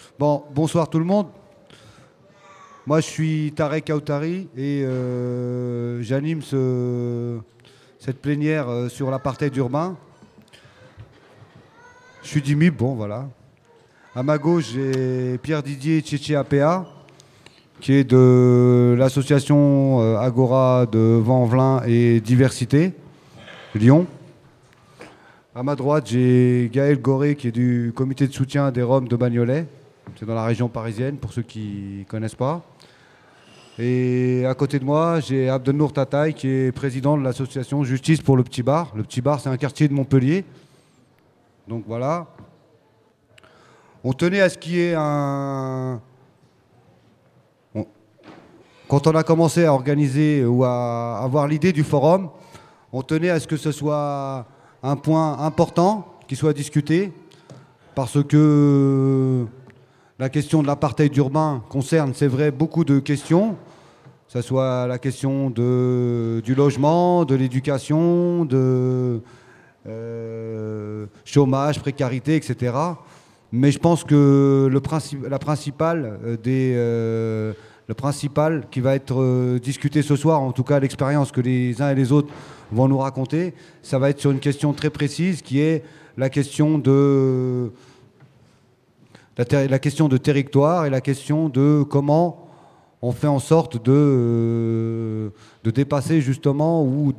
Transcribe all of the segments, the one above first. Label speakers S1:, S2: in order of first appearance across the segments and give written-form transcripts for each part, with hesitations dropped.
S1: Bon, bonsoir tout le monde. Moi, je suis Tarek Aoutari et j'anime cette plénière sur l'apartheid urbain. Je suis d'IMIP, bon, voilà. À ma gauche, j'ai Pierre Didier Tchétché APA, qui est de l'association Agora de Vent-en-Velin et Diversité, Lyon. À ma droite, j'ai Gaël Goré, qui est du comité de soutien des Roms de Bagnolet. C'est dans la région parisienne, pour ceux qui ne connaissent pas. Et à côté de moi, j'ai Abdelnour Tataï, qui est président de l'association Justice pour le Petit Bar. Le Petit Bar, c'est un quartier de Montpellier. Donc voilà. On tenait à ce qu'il y ait un... Quand on a commencé à organiser ou à avoir l'idée du forum, on tenait à ce que ce soit un point important qui soit discuté, parce que la question de l'apartheid urbain concerne, c'est vrai, beaucoup de questions, que ce soit la question du logement, de l'éducation, de chômage, précarité, etc. Mais je pense que le principal qui va être discuté ce soir, en tout cas l'expérience que les uns et les autres vont nous raconter, ça va être sur une question très précise qui est la question de territoire et la question de comment on fait en sorte de dépasser justement ou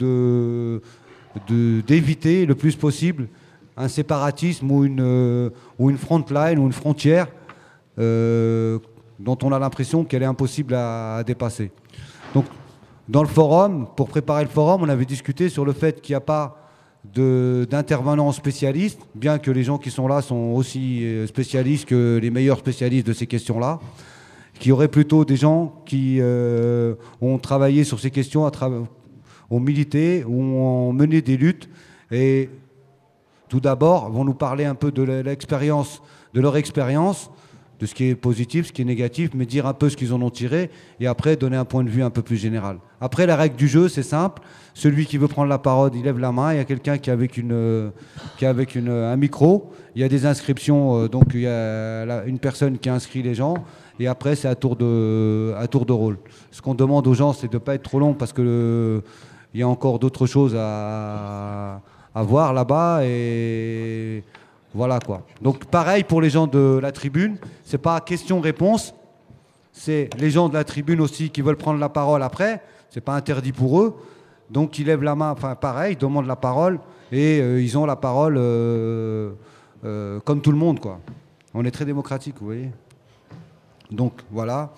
S1: d'éviter le plus possible un séparatisme ou une front line ou une frontière dont on a l'impression qu'elle est impossible à dépasser. Donc, dans le forum, pour préparer le forum, on avait discuté sur le fait qu'il n'y a pas d'intervenants spécialistes, bien que les gens qui sont là sont aussi spécialistes que les meilleurs spécialistes de ces questions-là, qu'il y aurait plutôt des gens qui ont travaillé sur ces questions, ont milité, ou ont mené des luttes, et tout d'abord vont nous parler un peu de leur expérience, de ce qui est positif, ce qui est négatif, mais dire un peu ce qu'ils en ont tiré, et après donner un point de vue un peu plus général. Après, la règle du jeu, c'est simple. Celui qui veut prendre la parole, il lève la main. Il y a quelqu'un qui est avec un micro. Il y a des inscriptions, donc il y a une personne qui inscrit les gens, et après, c'est à tour de rôle. Ce qu'on demande aux gens, c'est de ne pas être trop long, parce que il y a encore d'autres choses à voir là-bas, et... Voilà quoi. Donc pareil pour les gens de la tribune, c'est pas question-réponse, c'est les gens de la tribune aussi qui veulent prendre la parole après, c'est pas interdit pour eux, donc ils lèvent la main, enfin pareil, ils demandent la parole et ils ont la parole comme tout le monde quoi. On est très démocratique, vous voyez. Donc voilà.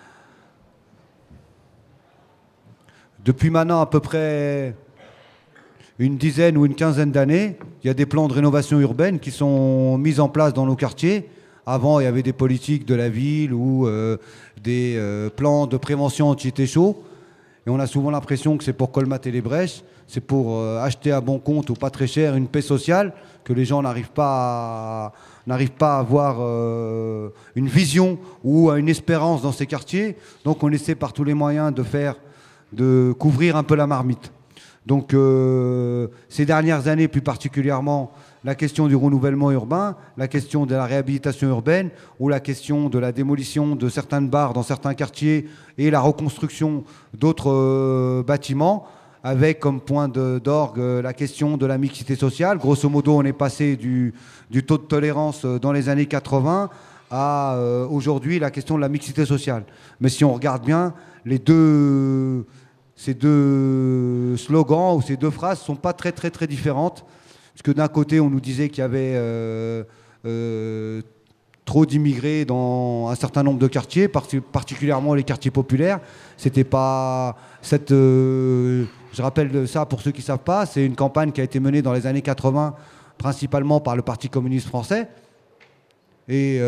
S1: Depuis maintenant à peu près une dizaine ou une quinzaine d'années, il y a des plans de rénovation urbaine qui sont mis en place dans nos quartiers. Avant, il y avait des politiques de la ville ou des plans de prévention anti-técho. Et on a souvent l'impression que c'est pour colmater les brèches, c'est pour acheter à bon compte ou pas très cher une paix sociale, que les gens n'arrivent pas à avoir une vision ou une espérance dans ces quartiers. Donc on essaie par tous les moyens de couvrir un peu la marmite. Donc ces dernières années, plus particulièrement, la question du renouvellement urbain, la question de la réhabilitation urbaine ou la question de la démolition de certaines bars dans certains quartiers et la reconstruction d'autres bâtiments, avec comme point d'orgue la question de la mixité sociale. Grosso modo, on est passé du taux de tolérance dans les années 80 à aujourd'hui la question de la mixité sociale. Mais si on regarde bien, ces deux slogans ou ces deux phrases ne sont pas très très très différentes, parce que d'un côté on nous disait qu'il y avait trop d'immigrés dans un certain nombre de quartiers, particulièrement les quartiers populaires. C'était pas je rappelle ça pour ceux qui ne savent pas, c'est une campagne qui a été menée dans les années 80 principalement par le Parti communiste français et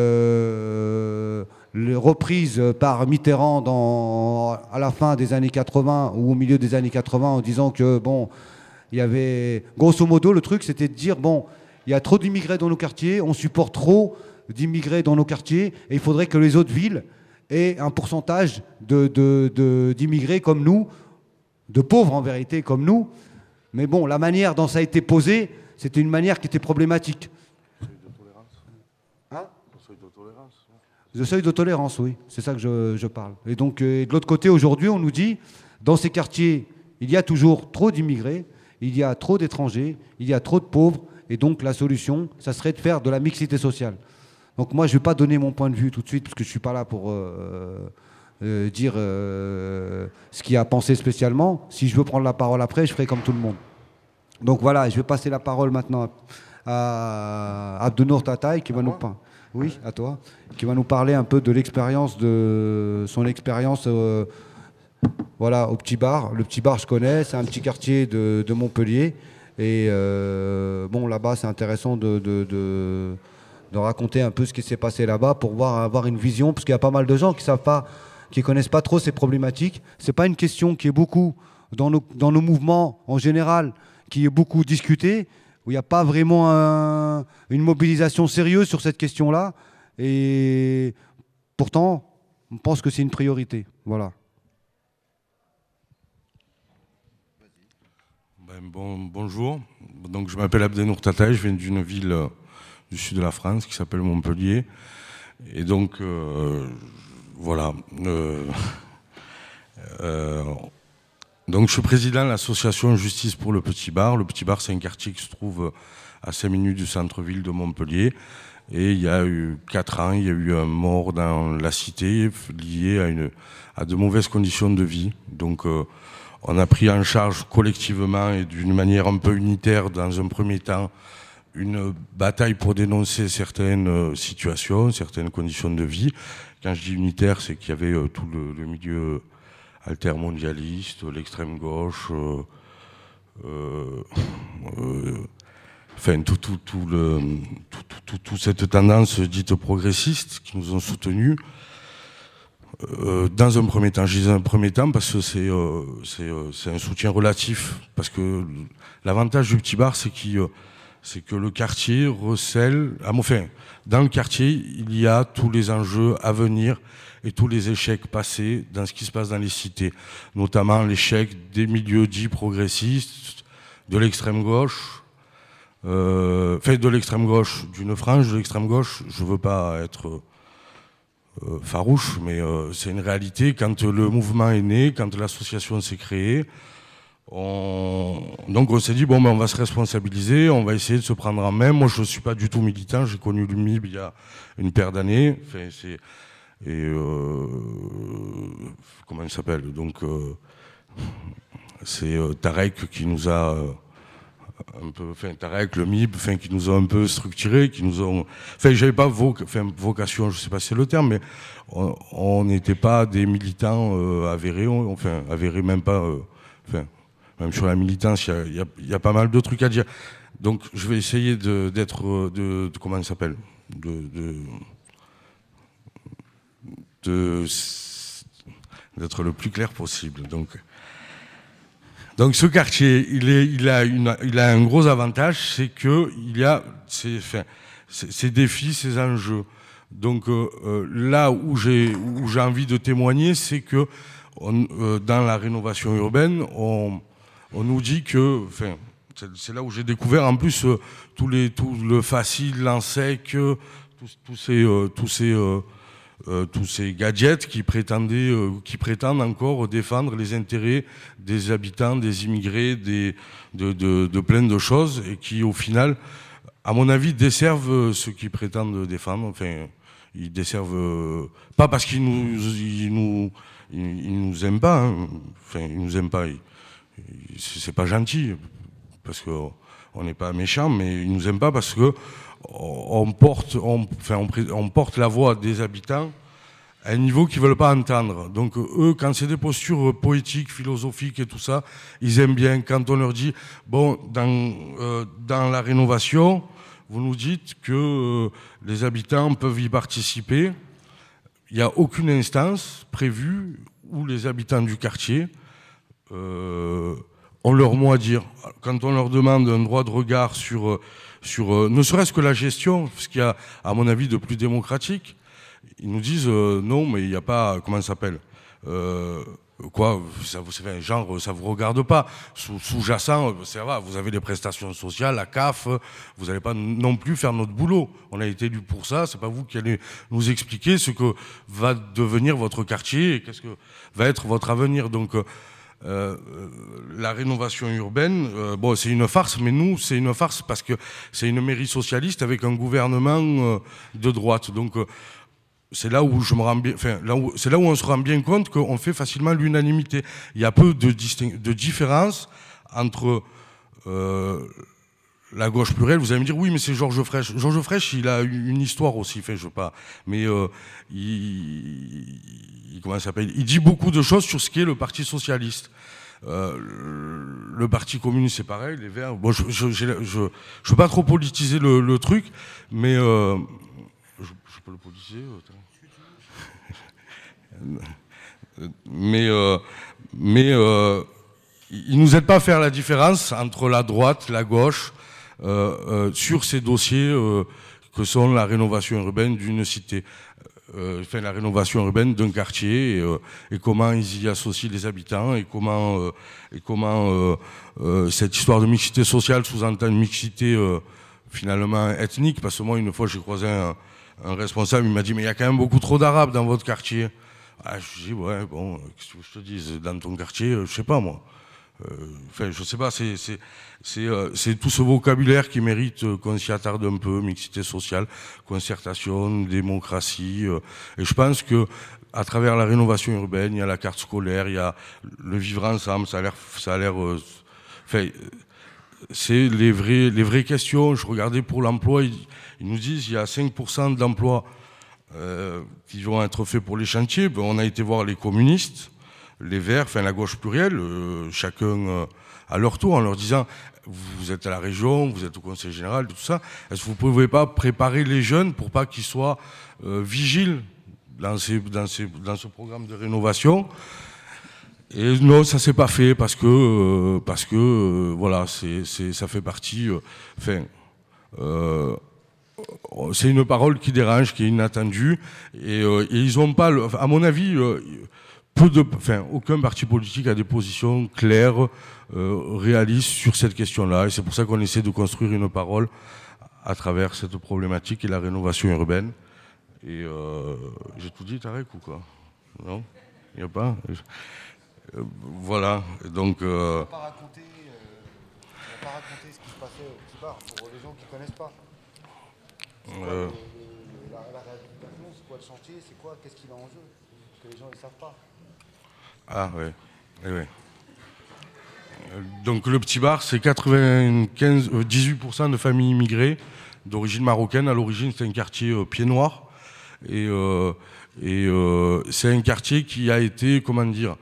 S1: reprise par Mitterrand à la fin des années 80 ou au milieu des années 80 en disant que, bon, il y avait... Grosso modo, le truc, c'était de dire, bon, il y a trop d'immigrés dans nos quartiers, on supporte trop d'immigrés dans nos quartiers, et il faudrait que les autres villes aient un pourcentage d'immigrés comme nous, de pauvres en vérité comme nous. Mais bon, la manière dont ça a été posé, c'était une manière qui était problématique. Le seuil de tolérance, oui, c'est ça que je parle. Et donc, de l'autre côté, aujourd'hui, on nous dit, dans ces quartiers, il y a toujours trop d'immigrés, il y a trop d'étrangers, il y a trop de pauvres, et donc la solution, ça serait de faire de la mixité sociale. Donc moi, je ne vais pas donner mon point de vue tout de suite, parce que je ne suis pas là pour dire ce qu'il y a à penser spécialement. Si je veux prendre la parole après, je ferai comme tout le monde. Donc voilà, je vais passer la parole maintenant à Abdenour Tataï, qui va nous parler. Oui, à toi, qui va nous parler un peu de l'expérience, de son expérience voilà, au Petit Bar. Le Petit Bar, je connais, c'est un petit quartier de Montpellier. Et bon, là-bas, c'est intéressant de raconter un peu ce qui s'est passé là-bas pour avoir une vision, parce qu'il y a pas mal de gens qui savent pas, qui connaissent pas trop ces problématiques. C'est pas une question qui est beaucoup dans nos mouvements en général, qui est beaucoup discutée, où il n'y a pas vraiment une mobilisation sérieuse sur cette question-là. Et pourtant, on pense que c'est une priorité. Voilà.
S2: Bonjour. Donc, je m'appelle Abdenour Tataï, je viens d'une ville du sud de la France qui s'appelle Montpellier. Et donc, voilà. Donc, je suis président de l'association Justice pour le Petit Bar. Le Petit Bar, c'est un quartier qui se trouve à 5 minutes du centre-ville de Montpellier. Et il y a eu 4 ans, il y a eu un mort dans la cité lié à de mauvaises conditions de vie. Donc, on a pris en charge collectivement et d'une manière un peu unitaire, dans un premier temps, une bataille pour dénoncer certaines situations, certaines conditions de vie. Quand je dis unitaire, c'est qu'il y avait tout le milieu altermondialiste, l'extrême gauche, enfin toute cette tendance dite progressiste qui nous ont soutenus. Dans un premier temps, je dis un premier temps parce que c'est un soutien relatif, parce que l'avantage du Petit Bar, c'est que le quartier recèle, enfin, dans le quartier, il y a tous les enjeux à venir et tous les échecs passés dans ce qui se passe dans les cités, notamment l'échec des milieux dits progressistes, de l'extrême gauche, enfin de l'extrême gauche, d'une frange de l'extrême gauche. Je veux pas être farouche, mais c'est une réalité. Quand le mouvement est né, quand l'association s'est créée, donc on s'est dit, bon, ben, on va se responsabiliser, on va essayer de se prendre en main. Moi, je ne suis pas du tout militant, j'ai connu le MIB il y a une paire d'années. Enfin, comment il s'appelle? Donc, c'est Tarek qui nous a un peu, enfin, Tarek, le MIB, enfin, qui nous ont un peu structurés, qui nous ont, enfin, j'avais pas vocation, je sais pas si c'est le terme, mais on n'était pas des militants avérés, enfin, avérés même pas, enfin, même sur la militance, il y a pas mal de trucs à dire. Donc, je vais essayer d'être, comment il s'appelle, d'être le plus clair possible. Donc ce quartier, il a un gros avantage, c'est que il y a ces défis, ces enjeux. Donc là où j'ai envie de témoigner, c'est que dans la rénovation urbaine, on nous dit que, enfin, c'est là où j'ai découvert en plus tout le facile, l'ensec, tous ces gadgets qui prétendent encore défendre les intérêts des habitants, des immigrés, de plein de choses, et qui au final, à mon avis, desservent ceux qui prétendent défendre. Enfin, ils desservent pas parce qu'ils nous aiment pas. Hein. Enfin, ils nous aiment pas. C'est pas gentil parce qu'on n'est pas méchants, mais ils nous aiment pas parce que on porte la voix des habitants à un niveau qu'ils ne veulent pas entendre. Donc eux, quand c'est des postures poétiques, philosophiques et tout ça, ils aiment bien. Quand on leur dit, bon, dans la rénovation, vous nous dites que les habitants peuvent y participer. Il n'y a aucune instance prévue où les habitants du quartier ont leur mot à dire. Quand on leur demande un droit de regard sur ne serait-ce que la gestion, ce qu'il y a, à mon avis, de plus démocratique, ils nous disent non, mais il n'y a pas, comment ça s'appelle, quoi, ça vous regarde pas. Sous-jacent, ça va, vous avez des prestations sociales, la CAF, vous n'allez pas non plus faire notre boulot. On a été élus pour ça, c'est pas vous qui allez nous expliquer ce que va devenir votre quartier et qu'est-ce que va être votre avenir. Donc, la rénovation urbaine, bon, c'est une farce, mais nous, c'est une farce parce que c'est une mairie socialiste avec un gouvernement de droite. Donc, c'est là où c'est là où on se rend bien compte qu'on fait facilement l'unanimité. Il y a peu de différence entre la gauche plurielle. Vous allez me dire, oui, mais c'est Georges Frêche. Georges Frêche, il a une histoire aussi, je sais pas. Mais comment ça s'appelle ? Il dit beaucoup de choses sur ce qu'est le Parti socialiste. Le Parti communiste, c'est pareil. Les Verts. Bon, je veux pas trop politiser le truc, mais je peux le politiser. Mais il nous aide pas à faire la différence entre la droite, la gauche, sur ces dossiers que sont la rénovation urbaine d'une cité, la rénovation urbaine d'un quartier et comment ils y associent les habitants et comment cette histoire de mixité sociale sous-entend une mixité finalement ethnique, parce que moi une fois j'ai croisé un responsable, il m'a dit mais il y a quand même beaucoup trop d'arabes dans votre quartier. Ah, je dis ouais bon, qu'est-ce que je te dis, dans ton quartier, je sais pas moi. Je sais pas, c'est tout ce vocabulaire qui mérite qu'on s'y attarde un peu, mixité sociale, concertation, démocratie. Et je pense que à travers la rénovation urbaine, il y a la carte scolaire, il y a le vivre ensemble, ça a l'air. C'est les vraies questions. Je regardais pour l'emploi, ils nous disent il y a 5% d'emplois qui vont être faits pour les chantiers. Ben, on a été voir les communistes, les Verts, la gauche plurielle, chacun à leur tour, en leur disant vous êtes à la région, vous êtes au conseil général, tout ça. Est-ce que vous ne pouvez pas préparer les jeunes pour pas qu'ils soient vigiles dans ce programme de rénovation? Et non, ça s'est pas fait parce que voilà, ça fait partie. C'est une parole qui dérange, qui est inattendue, et ils n'ont pas, à mon avis, aucun parti politique a des positions claires, réalistes sur cette question-là, et c'est pour ça qu'on essaie de construire une parole à travers cette problématique et la rénovation urbaine. Et j'ai tout dit, Tarek, ou quoi? Non, il n'y a pas. Voilà, donc.
S1: On ne va pas raconter ce qui se passait au petit bar pour les gens qui ne connaissent pas. La réhabilitation, c'est quoi le chantier, c'est quoi, qu'est-ce qu'il a en jeu? Parce que les gens ne le savent pas.
S2: Ah oui. Donc le petit bar, c'est 18% de familles immigrées d'origine marocaine. À l'origine, c'est un quartier pied noir. Et c'est un quartier qui a été, comment dire,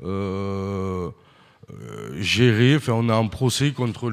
S2: géré. On est en procès contre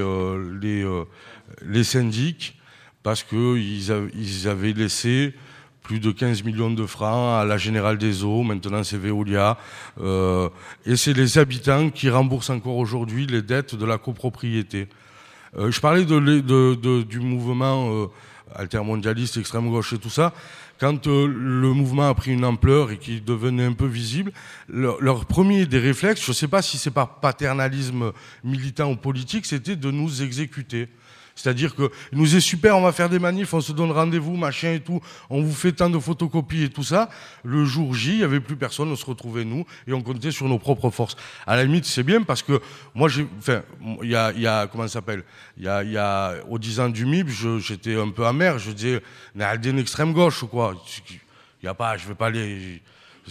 S2: les syndics parce qu'ils avaient laissé plus de 15 millions de francs à la Générale des Eaux, maintenant c'est Veolia. Et c'est les habitants qui remboursent encore aujourd'hui les dettes de la copropriété. Je parlais du mouvement altermondialiste, extrême gauche et tout ça. Quand le mouvement a pris une ampleur et qu'il devenait un peu visible, leur premier des réflexes, je ne sais pas si c'est par paternalisme militant ou politique, c'était de nous exécuter. C'est-à-dire que nous est super, on va faire des manifs, on se donne rendez-vous, machin et tout, on vous fait tant de photocopies et tout ça. Le jour J, il n'y avait plus personne, on se retrouvait nous et on comptait sur nos propres forces. À la limite, c'est bien parce que moi, il y a comment ça s'appelle ? Il y a aux 10 ans du MIB, j'étais un peu amer, je disais, on est une extrême gauche ou quoi ? Il n'y a pas, je vais pas aller.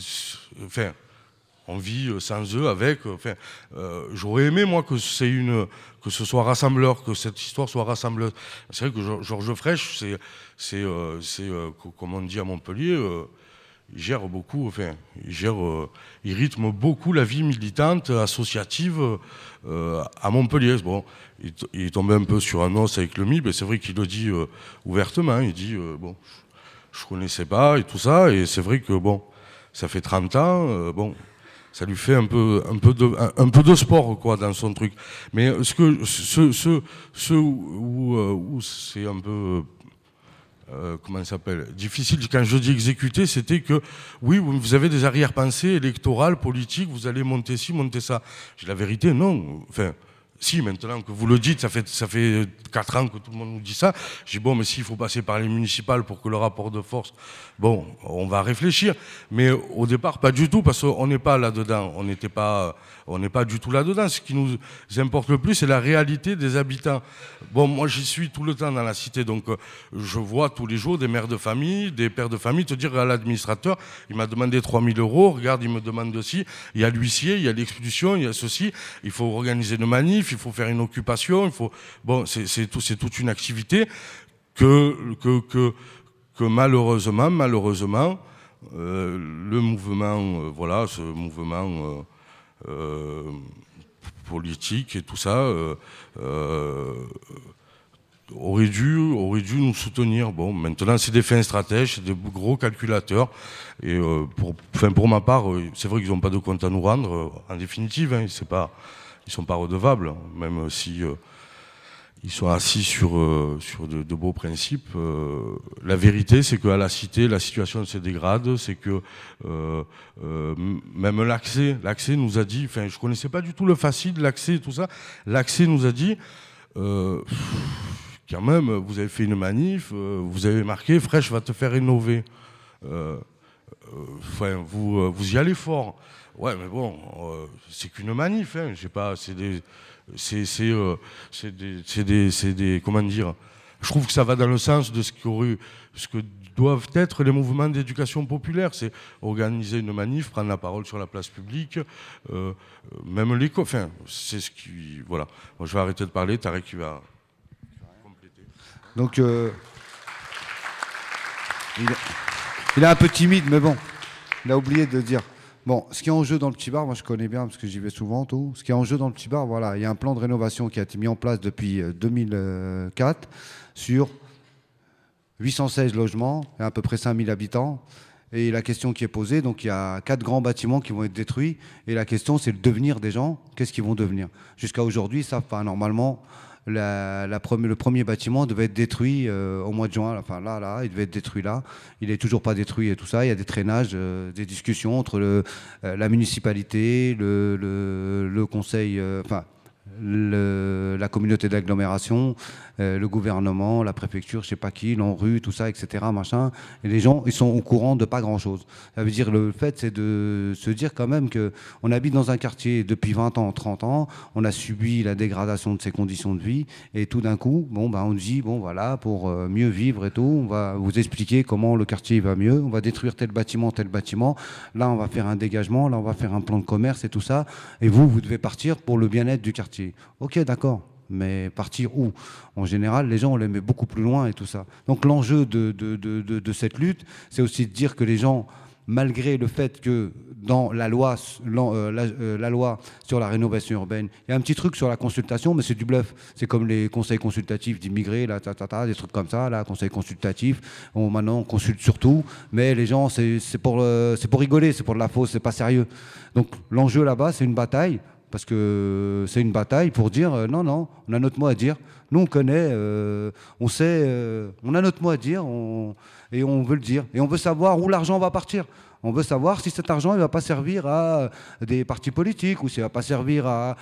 S2: On vit sans eux, avec. J'aurais aimé, moi, que ce soit rassembleur, que cette histoire soit rassembleuse. C'est vrai que Georges Frêche, comme on dit à Montpellier, il gère beaucoup, il rythme beaucoup la vie militante, associative à Montpellier. Bon, il est tombé un peu sur un os avec le MIB, et c'est vrai qu'il le dit ouvertement. Il dit, je connaissais pas et tout ça, et c'est vrai que, ça fait 30 ans, ça lui fait un peu de sport quoi dans son truc. Mais où c'est un peu comment ça s'appelle, difficile. Quand je dis exécuter, c'était que, oui, vous avez des arrière-pensées électorales, politiques, vous allez monter ci, monter ça. La vérité, non. Enfin, si, maintenant que vous le dites, ça fait 4 ans que tout le monde nous dit ça. Je dis, bon, mais s'il faut passer par les municipales pour que le rapport de force, bon, on va réfléchir. Mais au départ, pas du tout, parce qu'on n'est pas là-dedans. On n'est pas du tout là-dedans. Ce qui nous importe le plus, c'est la réalité des habitants. Bon, moi, j'y suis tout le temps dans la cité, donc je vois tous les jours des mères de famille, des pères de famille te dire à l'administrateur, il m'a demandé 3 000 €, regarde, il me demande aussi, il y a l'huissier, il y a l'expulsion, il y a ceci, il faut organiser une manif, il faut faire une occupation, il faut... Bon, c'est toute une activité que malheureusement, le mouvement, voilà, ce mouvement politique et tout ça aurait dû nous soutenir. Bon, maintenant, c'est des fins stratèges, c'est des gros calculateurs. Et pour ma part, c'est vrai qu'ils n'ont pas de compte à nous rendre, en définitive. Hein, ils sont pas redevables, même si ils sont assis sur de beaux principes. La vérité, c'est qu'à la cité, la situation se dégrade. C'est que même l'accès nous a dit, enfin, je connaissais pas du tout le facile, l'accès et tout ça. L'accès nous a dit, quand même, vous avez fait une manif, vous avez marqué, Fresh va te faire rénover. Enfin, vous y allez fort. Ouais, mais bon, c'est qu'une manif, hein. Je sais pas, c'est des comment dire. Je trouve que ça va dans le sens de ce que doivent être les mouvements d'éducation populaire. C'est organiser une manif, prendre la parole sur la place publique, même l'école. Enfin, c'est ce qui, voilà. Moi, je vais arrêter de parler. Tarek qui va compléter.
S1: Donc, il est un peu timide, mais bon, il a oublié de dire. Bon, ce qui est en jeu dans le petit bar, moi je connais bien parce que j'y vais souvent, tout. Ce qui est en jeu dans le petit bar, voilà, il y a un plan de rénovation qui a été mis en place depuis 2004 sur 816 logements et à peu près 5000 habitants. Et la question qui est posée, donc il y a 4 grands bâtiments qui vont être détruits. Et la question, c'est le devenir des gens. Qu'est-ce qu'ils vont devenir? Jusqu'à aujourd'hui, ça, pas normalement. Le premier bâtiment devait être détruit au mois de juin. Enfin là, il devait être détruit là. Il n'est toujours pas détruit et tout ça. Il y a des traînages, des discussions entre la municipalité, le conseil, la communauté d'agglomération, le gouvernement, la préfecture, je sais pas qui, l'ANRU, tout ça, etc. Machin. Et les gens, ils sont au courant de pas grand-chose. Ça veut dire, le fait, c'est de se dire quand même qu'on habite dans un quartier depuis 20 ans, 30 ans, on a subi la dégradation de ses conditions de vie, et tout d'un coup, bon, on dit, bon, voilà, pour mieux vivre et tout, on va vous expliquer comment le quartier va mieux, on va détruire tel bâtiment, là, on va faire un dégagement, là, on va faire un plan de commerce et tout ça, et vous devez partir pour le bien-être du quartier. Ok, d'accord. Mais partir où? En général, les gens, on les met beaucoup plus loin et tout ça. Donc l'enjeu de cette lutte, c'est aussi de dire que les gens, malgré le fait que dans la loi sur la rénovation urbaine, il y a un petit truc sur la consultation, mais c'est du bluff. C'est comme les conseils consultatifs d'immigrés, là, des trucs comme ça, là, conseils consultatifs. Maintenant, on consulte sur tout, mais les gens, c'est pour rigoler, c'est pour de la fausse, c'est pas sérieux. Donc l'enjeu là-bas, c'est une bataille. Parce que c'est une bataille pour dire non, on a notre mot à dire. Nous, on connaît, on sait, on a notre mot à dire et on veut le dire. Et on veut savoir où l'argent va partir. On veut savoir si cet argent ne va pas servir à des partis politiques ou s'il ne va pas servir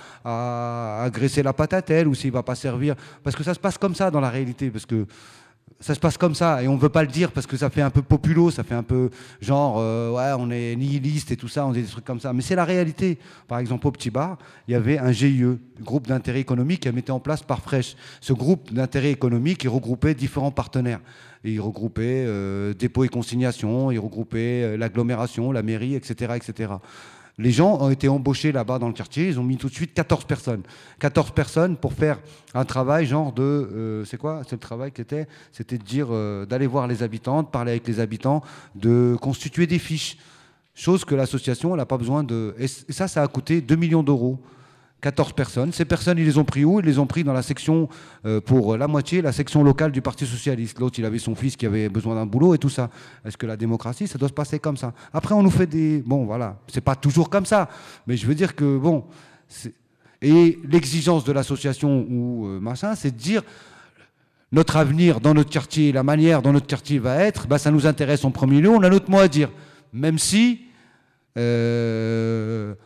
S1: à graisser la patte à tel ou s'il ne va pas servir... Parce que ça se passe comme ça dans la réalité. Parce que ça se passe comme ça et on ne veut pas le dire parce que ça fait un peu populo, ça fait un peu genre ouais, on est nihiliste et tout ça, on dit des trucs comme ça. Mais c'est la réalité. Par exemple, au Petit Bar, il y avait un GIE, groupe d'intérêt économique, qui a mis en place par Fresh. Ce groupe d'intérêt économique, il regroupait différents partenaires. Et il regroupait dépôt et consignation, il regroupait l'agglomération, la mairie, etc., etc. Les gens ont été embauchés là-bas dans le quartier, ils ont mis tout de suite 14 personnes. 14 personnes pour faire un travail genre de... c'est quoi? C'est le travail qui était? C'était de dire, d'aller voir les habitants, de parler avec les habitants, de constituer des fiches. Chose que l'association, elle n'a pas besoin de... Et ça a coûté 2 millions d'euros. 14 personnes. Ces personnes, ils les ont pris où? Ils les ont pris dans la section, pour la moitié, la section locale du Parti Socialiste. L'autre, il avait son fils qui avait besoin d'un boulot et tout ça. Est-ce que la démocratie, ça doit se passer comme ça? Après, on nous fait des... Bon, voilà, c'est pas toujours comme ça. Mais je veux dire que, bon... Et l'exigence de l'association ou machin, c'est de dire... notre avenir dans notre quartier, la manière dont notre quartier va être, bah, ça nous intéresse en premier lieu, on a notre mot à dire. Même si la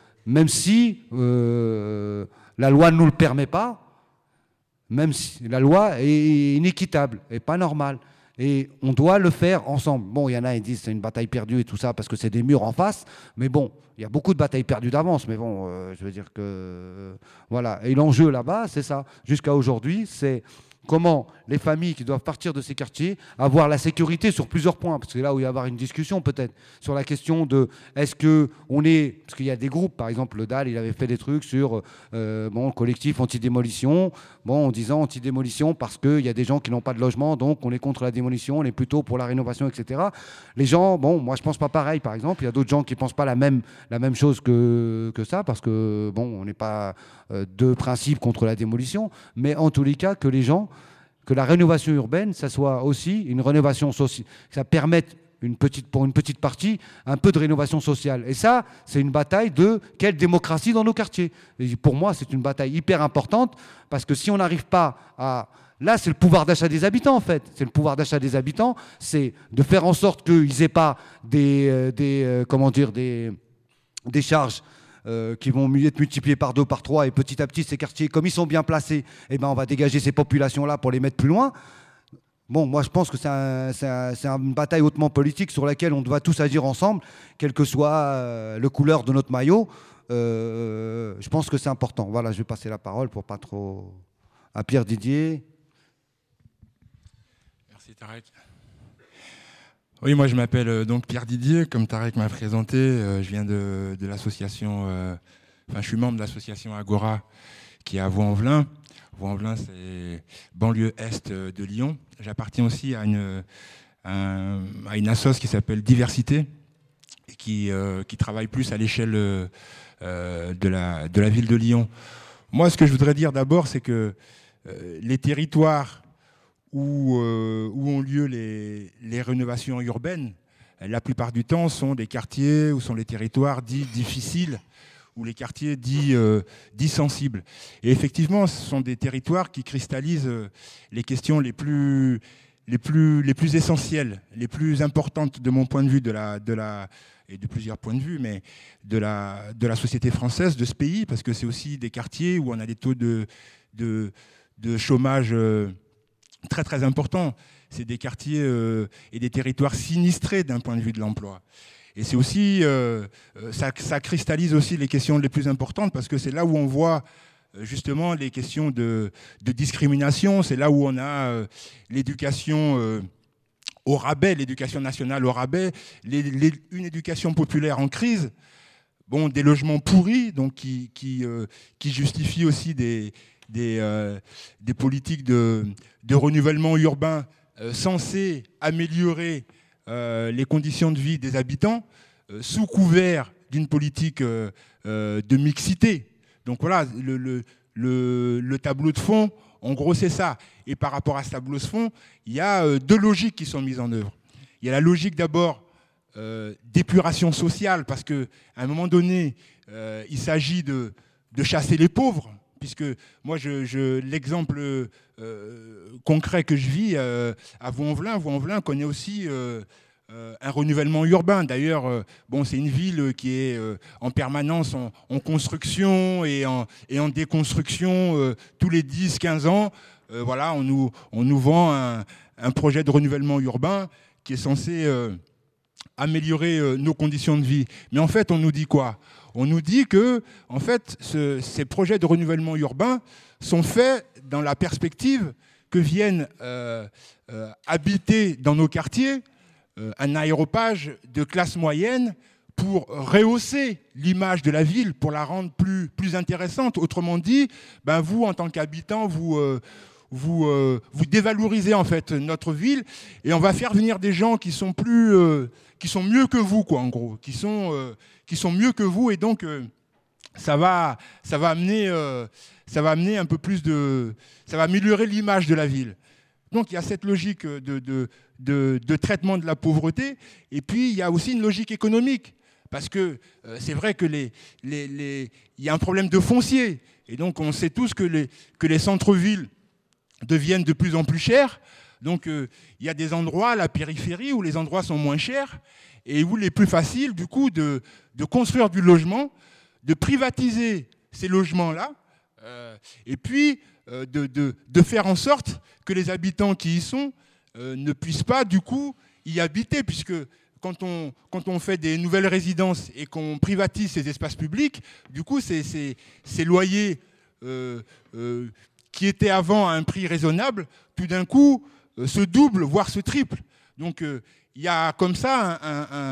S1: loi ne nous le permet pas, même si la loi est inéquitable et pas normale. Et on doit le faire ensemble. Bon, il y en a qui disent que c'est une bataille perdue et tout ça parce que c'est des murs en face. Mais bon, il y a beaucoup de batailles perdues d'avance. Mais bon, je veux dire que... voilà. Et l'enjeu là-bas, c'est ça. Jusqu'à aujourd'hui, c'est comment les familles qui doivent partir de ces quartiers avoir la sécurité sur plusieurs points. Parce que c'est là où il va y avoir une discussion peut-être sur la question de est-ce qu'on est... Parce qu'il y a des groupes, par exemple, le DAL, il avait fait des trucs sur le collectif anti-démolition, en disant anti-démolition parce qu'il y a des gens qui n'ont pas de logement, donc on est contre la démolition, on est plutôt pour la rénovation, etc. Les gens, moi je pense pas pareil, par exemple. Il y a d'autres gens qui pensent pas la même chose que ça, parce que, on n'est pas de principe contre la démolition, mais en tous les cas, que la rénovation urbaine, ça soit aussi une rénovation sociale, que ça permette pour une petite partie, un peu de rénovation sociale. Et ça, c'est une bataille de quelle démocratie dans nos quartiers. Et pour moi, c'est une bataille hyper importante, parce que si on n'arrive pas à... Là, c'est le pouvoir d'achat des habitants, en fait. C'est le pouvoir d'achat des habitants, c'est de faire en sorte qu'ils n'aient pas des charges qui vont être multipliées par 2, par 3, et petit à petit, ces quartiers, comme ils sont bien placés, on va dégager ces populations-là pour les mettre plus loin. Bon, moi, je pense que c'est une bataille hautement politique sur laquelle on doit tous agir ensemble, quelle que soit la couleur de notre maillot. Je pense que c'est important. Voilà, je vais passer la parole pour pas trop... à Pierre Didier.
S3: Merci, Tarek. Oui, moi, je m'appelle donc Pierre Didier. Comme Tarek m'a présenté, je viens de l'association... je suis membre de l'association Agora, qui est à Vaux-en-Velin. Vaux-en-Velin, c'est banlieue est de Lyon. J'appartiens aussi à une assoce qui s'appelle Diversité, et qui travaille plus à l'échelle de la ville de Lyon. Moi, ce que je voudrais dire d'abord, c'est que les territoires où ont lieu les rénovations urbaines, la plupart du temps, sont des quartiers où sont les territoires dits difficiles, ou les quartiers dits sensibles. Et effectivement, ce sont des territoires qui cristallisent les questions les plus essentielles, les plus importantes de mon point de vue, et de plusieurs points de vue, mais de la société française, de ce pays, parce que c'est aussi des quartiers où on a des taux de chômage très très importants. C'est des quartiers et des territoires sinistrés d'un point de vue de l'emploi. Et c'est aussi, ça cristallise aussi les questions les plus importantes, parce que c'est là où on voit justement les questions de discrimination, c'est là où on a l'éducation au rabais, l'éducation nationale au rabais, une éducation populaire en crise, des logements pourris, donc qui justifient aussi des politiques de renouvellement urbain censées améliorer les conditions de vie des habitants sous couvert d'une politique de mixité. Donc voilà, le tableau de fond, en gros, c'est ça. Et par rapport à ce tableau de fond, il y a deux logiques qui sont mises en œuvre. Il y a la logique d'abord d'épuration sociale, parce qu'à un moment donné, il s'agit de chasser les pauvres, puisque moi, l'exemple concret que je vis à Vaux-en-Velin connaît aussi un renouvellement urbain. D'ailleurs, c'est une ville qui est en permanence en construction et en déconstruction tous les 10-15 ans. Voilà, on nous vend un projet de renouvellement urbain qui est censé améliorer nos conditions de vie. Mais en fait, on nous dit quoi ? On nous dit que en fait, ces projets de renouvellement urbain sont faits dans la perspective que viennent habiter dans nos quartiers un aéropage de classe moyenne pour rehausser l'image de la ville, pour la rendre plus intéressante. Autrement dit, vous, en tant qu'habitant, vous dévalorisez en fait notre ville, et on va faire venir des gens qui sont mieux que vous, quoi, en gros, qui sont mieux que vous, et donc ça va amener un peu plus ça va améliorer l'image de la ville. Donc il y a cette logique de traitement de la pauvreté, et puis il y a aussi une logique économique, parce que c'est vrai que il y a un problème de foncier, et donc on sait tous que les centres-villes deviennent de plus en plus chers. Donc il y a des endroits, la périphérie, où les endroits sont moins chers et où il est plus facile du coup de construire du logement, de privatiser ces logements-là, et puis de faire en sorte que les habitants qui y sont ne puissent pas du coup y habiter, puisque quand on fait des nouvelles résidences et qu'on privatise ces espaces publics, du coup ces loyers qui étaient avant à un prix raisonnable, tout d'un coup se doublent, voire se triplent. Donc il y a comme ça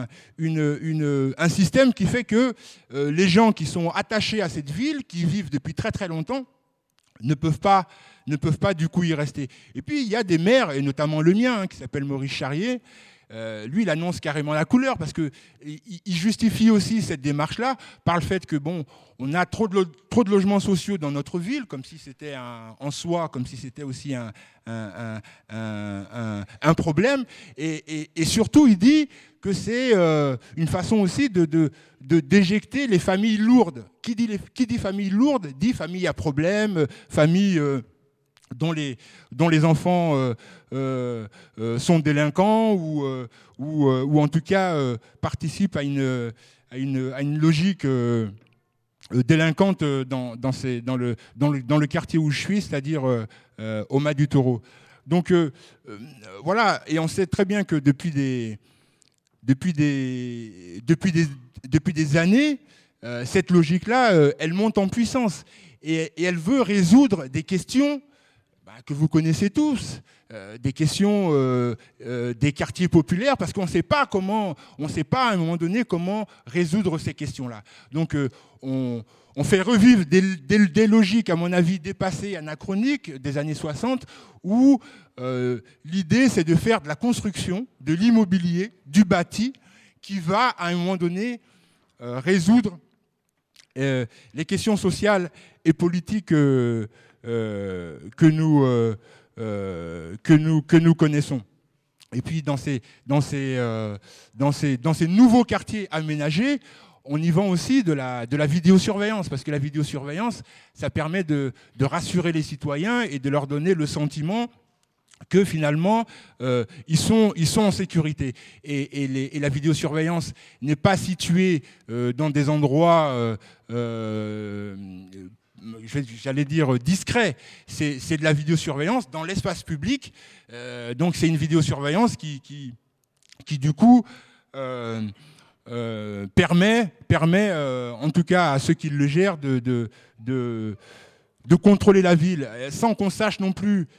S3: un système qui fait que les gens qui sont attachés à cette ville, qui vivent depuis très très longtemps, ne peuvent pas du coup y rester. Et puis il y a des maires, et notamment le mien, qui s'appelle Maurice Charrier. Lui, il annonce carrément la couleur parce qu'il justifie aussi cette démarche-là par le fait que on a trop de logements sociaux dans notre ville, comme si c'était en soi, comme si c'était aussi un problème. Et surtout, il dit que c'est une façon aussi de d'éjecter les familles lourdes. Qui dit famille lourde dit famille à problème, famille dont les enfants sont délinquants ou en tout cas participent à une logique délinquante dans le quartier où je suis, c'est-à-dire au Mas du Taureau. Donc voilà, et on sait très bien que depuis des années, cette logique-là, elle monte en puissance et elle veut résoudre des questions que vous connaissez tous, des questions des quartiers populaires, parce qu'on ne sait pas à un moment donné comment résoudre ces questions-là. Donc on fait revivre des logiques, à mon avis, dépassées, anachroniques des années 60, où l'idée c'est de faire de la construction, de l'immobilier, du bâti, qui va à un moment donné résoudre les questions sociales et politiques que nous connaissons. Et puis dans ces nouveaux quartiers aménagés, on y vend aussi de la vidéosurveillance, parce que la vidéosurveillance, ça permet de rassurer les citoyens et de leur donner le sentiment que finalement ils sont en sécurité. Et la vidéosurveillance n'est pas située dans des endroits j'allais dire discret, c'est de la vidéosurveillance dans l'espace public. Donc c'est une vidéosurveillance qui du coup permet en tout cas à ceux qui le gèrent de contrôler la ville sans qu'on sache non plus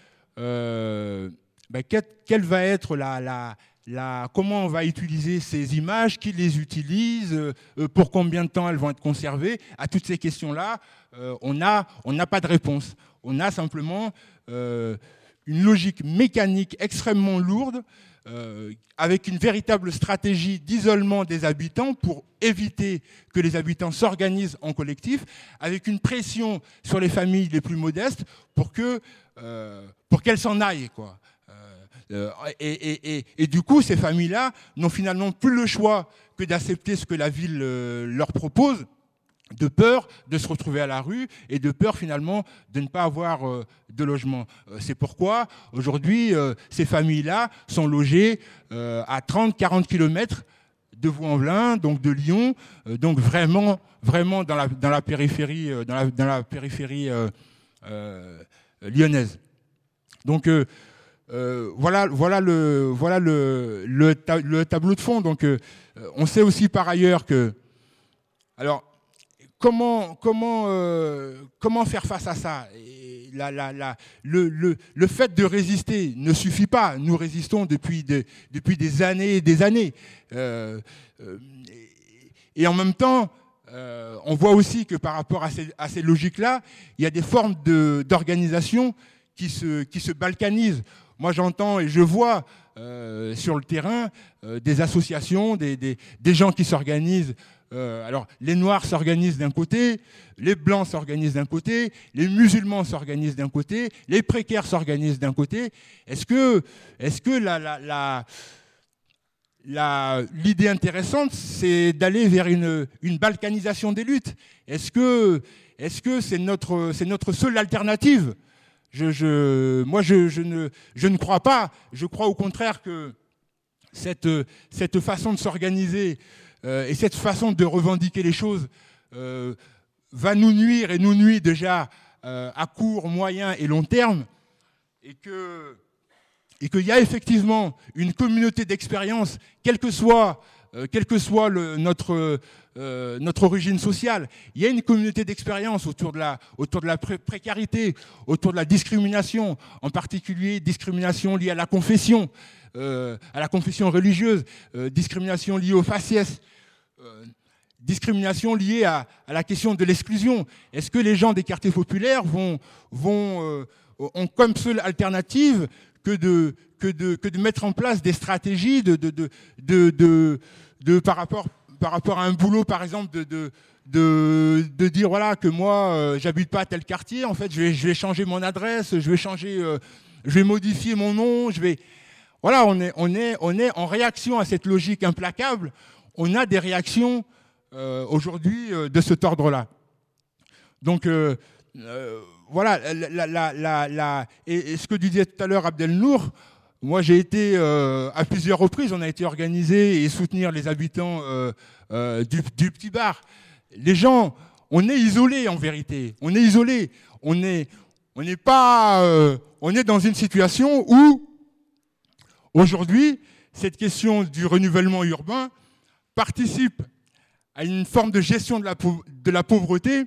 S3: quelle va être comment on va utiliser ces images, qui les utilise, pour combien de temps elles vont être conservées. À toutes ces questions-là, on n'a pas de réponse. On a simplement une logique mécanique extrêmement lourde, avec une véritable stratégie d'isolement des habitants pour éviter que les habitants s'organisent en collectif, avec une pression sur les familles les plus modestes pour qu'elles s'en aillent, quoi. Et du coup, ces familles-là n'ont finalement plus le choix que d'accepter ce que la ville leur propose, de peur de se retrouver à la rue et de peur finalement de ne pas avoir de logement. C'est pourquoi aujourd'hui, ces familles-là sont logées à 30-40 km de Vaux-en-Velin, donc de Lyon, donc vraiment dans la périphérie, dans la périphérie lyonnaise. Donc voilà le tableau de fond. Donc on sait aussi par ailleurs que, alors comment faire face à ça? Et le fait de résister ne suffit pas. Nous résistons depuis des années et des années. Et en même temps, on voit aussi que par rapport à ces logiques-là, il y a des formes d'organisation qui se balkanisent. Moi, j'entends et je vois sur le terrain des associations, des gens qui s'organisent. Alors, les Noirs s'organisent d'un côté, les Blancs s'organisent d'un côté, les musulmans s'organisent d'un côté, les précaires s'organisent d'un côté. Est-ce que l'idée intéressante, c'est d'aller vers une balkanisation des luttes? Est-ce que c'est notre seule alternative Moi, je ne crois pas. Je crois au contraire que cette façon de s'organiser et cette façon de revendiquer les choses va nous nuire, et nous nuit déjà à court, moyen et long terme, et qu'il y a effectivement une communauté d'expérience, quelle que soit notre origine sociale. Il y a une communauté d'expérience autour de la précarité, autour de la discrimination, en particulier discrimination liée à la confession religieuse, discrimination liée au faciès, discrimination liée à la question de l'exclusion. Est-ce que les gens des quartiers populaires ont comme seule alternative que de mettre en place des stratégies par rapport à un boulot, par exemple, de dire voilà que moi j'habite pas à tel quartier, en fait je vais changer mon adresse, je vais modifier mon nom, voilà, on est en réaction à cette logique implacable. On a des réactions aujourd'hui de cet ordre-là. Donc voilà, et ce que disait tout à l'heure Abdel Nour, moi j'ai été à plusieurs reprises, on a été organisé et soutenir les habitants du Petit Bar. Les gens, on est isolés en vérité, on est isolés, on est dans une situation où aujourd'hui cette question du renouvellement urbain participe à une forme de gestion de la pauvreté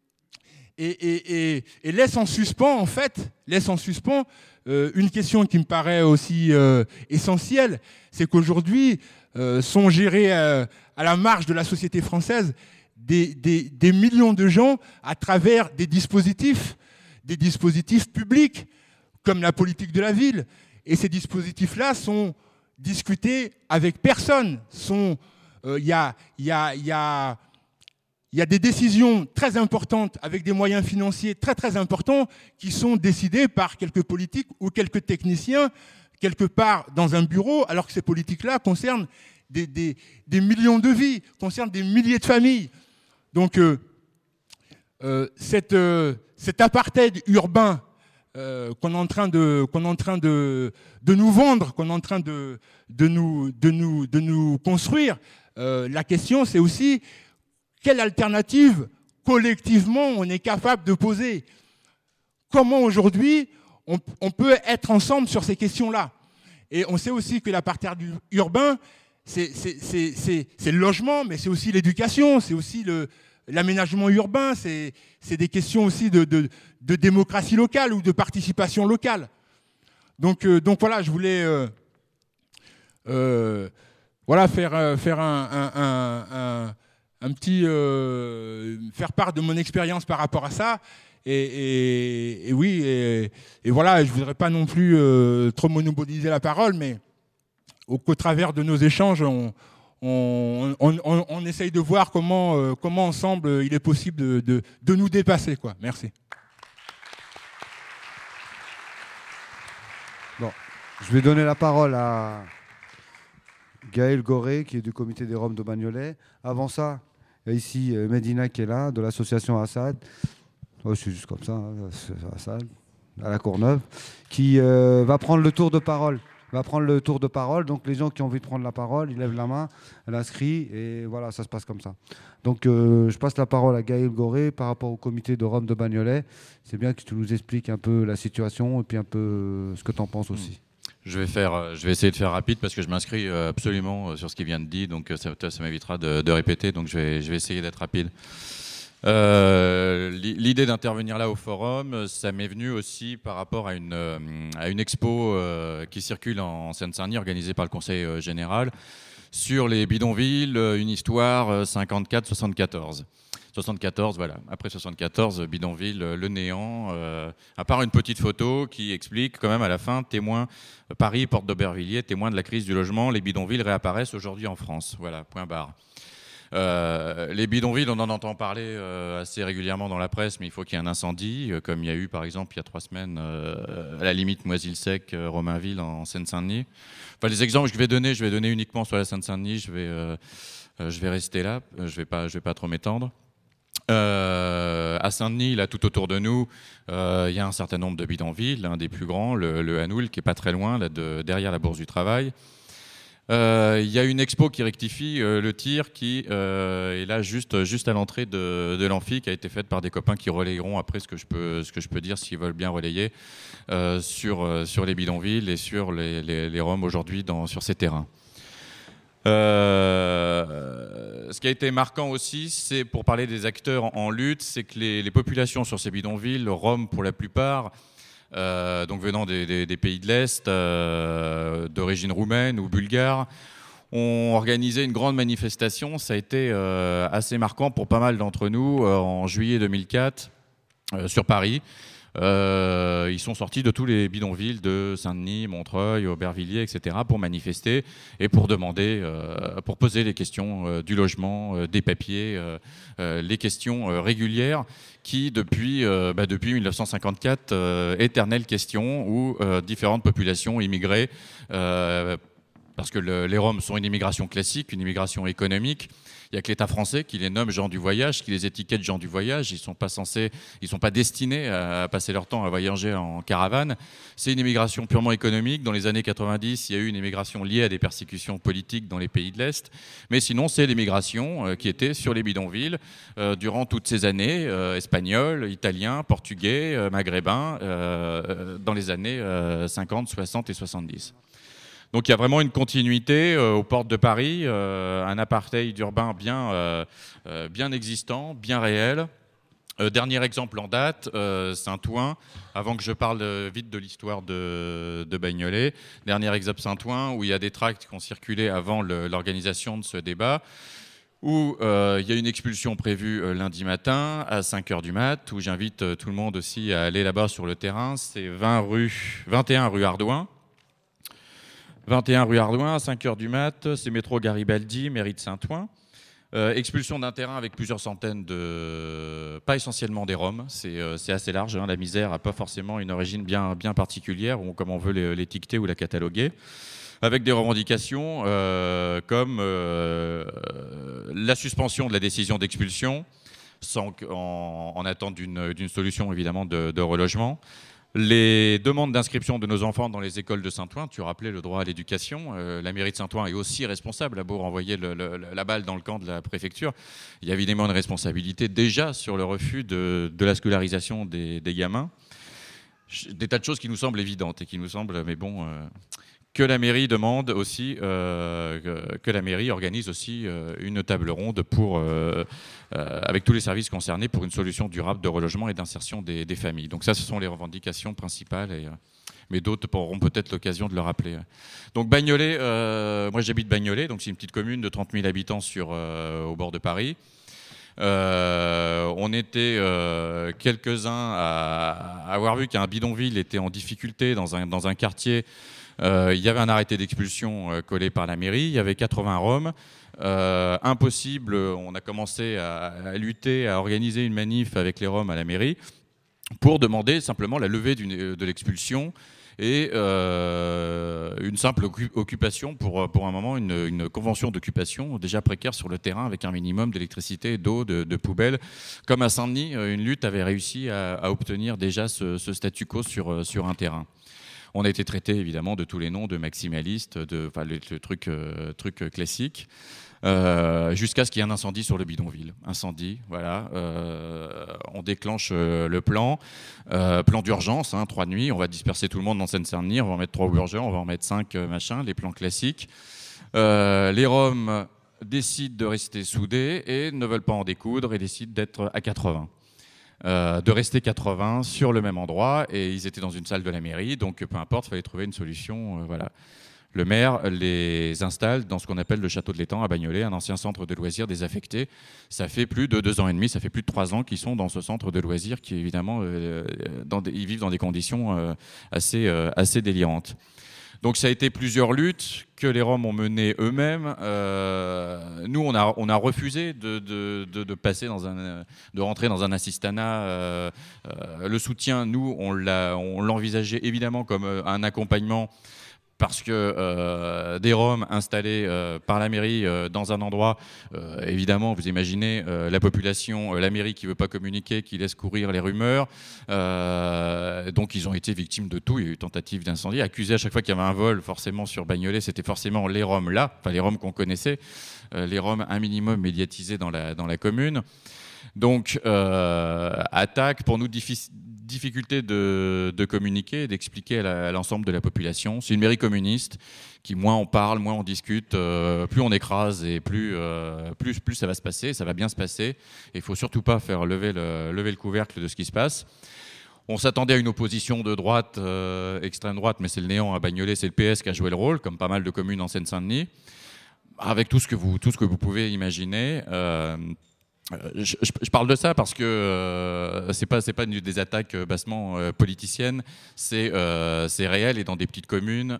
S3: et laisse en suspens, en fait, une question qui me paraît aussi essentielle, c'est qu'aujourd'hui sont gérés à la marge de la société française des millions de gens à travers des dispositifs publics, comme la politique de la ville. Et ces dispositifs-là sont discutés avec personne. Il y a des décisions très importantes avec des moyens financiers très très importants qui sont décidés par quelques politiques ou quelques techniciens quelque part dans un bureau, alors que ces politiques-là concernent des millions de vies, concernent des milliers de familles. Donc cet apartheid urbain qu'on est en train de nous vendre, qu'on est en train de nous construire, la question c'est aussi quelle alternative collectivement on est capable de poser. Comment aujourd'hui on peut être ensemble sur ces questions-là. Et on sait aussi que l'apartheid urbain, c'est le logement, mais c'est aussi l'éducation, c'est aussi l'aménagement urbain, c'est des questions aussi de démocratie locale ou de participation locale. Donc voilà, je voulais faire un petit faire part de mon expérience par rapport à ça. Et voilà, je ne voudrais pas non plus trop monopoliser la parole, mais qu'au travers de nos échanges, on essaye de voir comment ensemble il est possible de nous dépasser, quoi. Merci.
S1: Bon, je vais donner la parole à Gaël Goré, qui est du comité des Roms de Bagnolet. Avant ça, il y a ici Medina qui est là, de l'association Assad. Oh, c'est juste comme ça, hein, Assad, à la Courneuve, qui va prendre le tour de parole. Donc les gens qui ont envie de prendre la parole, ils lèvent la main, elle inscrit, et voilà, ça se passe comme ça. Donc je passe la parole à Gaël Goré par rapport au comité de Roms de Bagnolet. C'est bien que tu nous expliques un peu la situation et puis un peu ce que tu en penses aussi.
S4: Je vais essayer de faire rapide parce que je m'inscris absolument sur ce qu'il vient de dire, donc ça m'évitera de répéter, donc je vais essayer d'être rapide. L'idée d'intervenir là au forum, ça m'est venu aussi par rapport à une expo qui circule en Seine-Saint-Denis, organisée par le Conseil général, sur les bidonvilles, une histoire 54-74. 74, voilà. Après 74, bidonville, le néant, à part une petite photo qui explique quand même à la fin, témoin, Paris, porte d'Aubervilliers, témoin de la crise du logement, les bidonvilles réapparaissent aujourd'hui en France. Voilà, point barre. Les bidonvilles, on en entend parler assez régulièrement dans la presse, mais il faut qu'il y ait un incendie, comme il y a eu par exemple il y a 3 semaines à la limite Noisy-le-Sec, Romainville en Seine-Saint-Denis. Enfin, les exemples que je vais donner uniquement sur la Seine-Saint-Denis, je vais rester là, je vais pas trop m'étendre. À Saint-Denis, là, tout autour de nous, il y a un certain nombre de bidonvilles, l'un des plus grands, le Hanoul, qui est pas très loin, là, derrière la Bourse du Travail. Il y a une expo qui rectifie le tir, qui est là juste à l'entrée de l'amphi, qui a été faite par des copains qui relayeront après ce que je peux dire s'ils veulent bien relayer sur les bidonvilles et sur les Roms aujourd'hui sur ces terrains. Ce qui a été marquant aussi, c'est pour parler des acteurs en lutte, c'est que les populations sur ces bidonvilles, Roms pour la plupart, donc venant des pays de l'Est, d'origine roumaine ou bulgare, ont organisé une grande manifestation. Ça a été assez marquant pour pas mal d'entre nous en juillet 2004 sur Paris. Ils sont sortis de tous les bidonvilles de Saint-Denis, Montreuil, Aubervilliers, etc. pour manifester et pour demander, pour poser les questions du logement, des papiers, les questions régulières qui, depuis 1954, éternelle question où différentes populations immigrées, parce que les Roms sont une immigration classique, une immigration économique. Il n'y a que l'État français qui les nomme gens du voyage, qui les étiquette gens du voyage. Ils sont pas destinés à passer leur temps à voyager en caravane. C'est une immigration purement économique. Dans les années 90, il y a eu une immigration liée à des persécutions politiques dans les pays de l'Est. Mais sinon, c'est l'immigration qui était sur les bidonvilles durant toutes ces années, espagnols, italiens, portugais, maghrébins, dans les années 50, 60 et 70. Donc il y a vraiment une continuité aux portes de Paris, un apartheid urbain bien existant, bien réel. Dernier exemple en date, Saint-Ouen, avant que je parle vite de l'histoire de Bagnolet. Dernier exemple Saint-Ouen, où il y a des tracts qui ont circulé avant l'organisation de ce débat, où il y a une expulsion prévue lundi matin à 5h du mat', où j'invite tout le monde aussi à aller là-bas sur le terrain. C'est 21 rue Ardouin. 21 rue Ardouin, à 5h du mat', c'est métro Garibaldi, mairie de Saint-Ouen. Expulsion d'un terrain avec plusieurs centaines pas essentiellement des Roms, c'est assez large, hein. La misère n'a pas forcément une origine bien particulière, ou comme on veut l'étiqueter ou la cataloguer, avec des revendications comme la suspension de la décision d'expulsion, en attente d'une solution évidemment de relogement. Les demandes d'inscription de nos enfants dans les écoles de Saint-Ouen, tu rappelais le droit à l'éducation, la mairie de Saint-Ouen est aussi responsable, à beau renvoyer la balle dans le camp de la préfecture. Il y a évidemment une responsabilité déjà sur le refus de la scolarisation des gamins. Des tas de choses qui nous semblent évidentes et qui nous semblent, mais bon, que la mairie demande aussi, que la mairie organise aussi une table ronde avec tous les services concernés pour une solution durable de relogement et d'insertion des familles. Donc ça, ce sont les revendications principales, mais d'autres auront peut-être l'occasion de le rappeler. Donc Bagnolet, moi j'habite Bagnolet, donc c'est une petite commune de 30 000 habitants au bord de Paris. On était quelques-uns à avoir vu qu'un bidonville était en difficulté dans un quartier. Il y avait un arrêté d'expulsion collé par la mairie, il y avait 80 Roms. Impossible, on a commencé à lutter, à organiser une manif avec les Roms à la mairie pour demander simplement la levée de l'expulsion et une simple occupation pour un moment, une convention d'occupation déjà précaire sur le terrain avec un minimum d'électricité, d'eau, de poubelles. Comme à Saint-Denis, une lutte avait réussi à obtenir déjà ce statu quo sur un terrain. On a été traité évidemment de tous les noms de maximalistes, le truc classique, jusqu'à ce qu'il y ait un incendie sur le bidonville. Incendie, voilà. On déclenche le plan d'urgence, 3 nuits. On va disperser tout le monde dans Seine-Saint-Denis. On va en mettre 3 burgers, on va en mettre 5 machins, les plans classiques. Les Roms décident de rester soudés et ne veulent pas en découdre et décident d'être à 80. De rester 80 sur le même endroit, et ils étaient dans une salle de la mairie, donc peu importe, il fallait trouver une solution. Voilà. Le maire les installe dans ce qu'on appelle le château de l'Étang à Bagnolet, un ancien centre de loisirs désaffecté. Ça fait plus de 2 ans et demi, ça fait plus de 3 ans qu'ils sont dans ce centre de loisirs qui évidemment, ils vivent dans des conditions assez délirantes. Donc ça a été plusieurs luttes que les Roms ont menées eux-mêmes. Nous, on a refusé de passer de rentrer dans un assistanat. Le soutien, nous, on l'envisageait évidemment comme un accompagnement, parce que des Roms installés par la mairie dans un endroit, évidemment, vous imaginez la population, la mairie qui ne veut pas communiquer, qui laisse courir les rumeurs. Donc ils ont été victimes de tout. Il y a eu tentative d'incendie, accusés à chaque fois qu'il y avait un vol, forcément sur Bagnolet, c'était forcément les Roms là, enfin les Roms qu'on connaissait, les Roms un minimum médiatisés dans la commune. Donc, attaque, pour nous, difficulté de communiquer et d'expliquer à l'ensemble de la population. C'est une mairie communiste qui, moins on parle, moins on discute, plus on écrase et plus ça va se passer, ça va bien se passer. Il ne faut surtout pas faire lever le couvercle de ce qui se passe. On s'attendait à une opposition de droite, extrême droite, mais c'est le néant à Bagnolet, c'est le PS qui a joué le rôle, comme pas mal de communes en Seine-Saint-Denis, avec tout ce que vous pouvez imaginer. Je parle de ça parce que c'est pas des attaques bassement politiciennes, c'est réel, et dans des petites communes,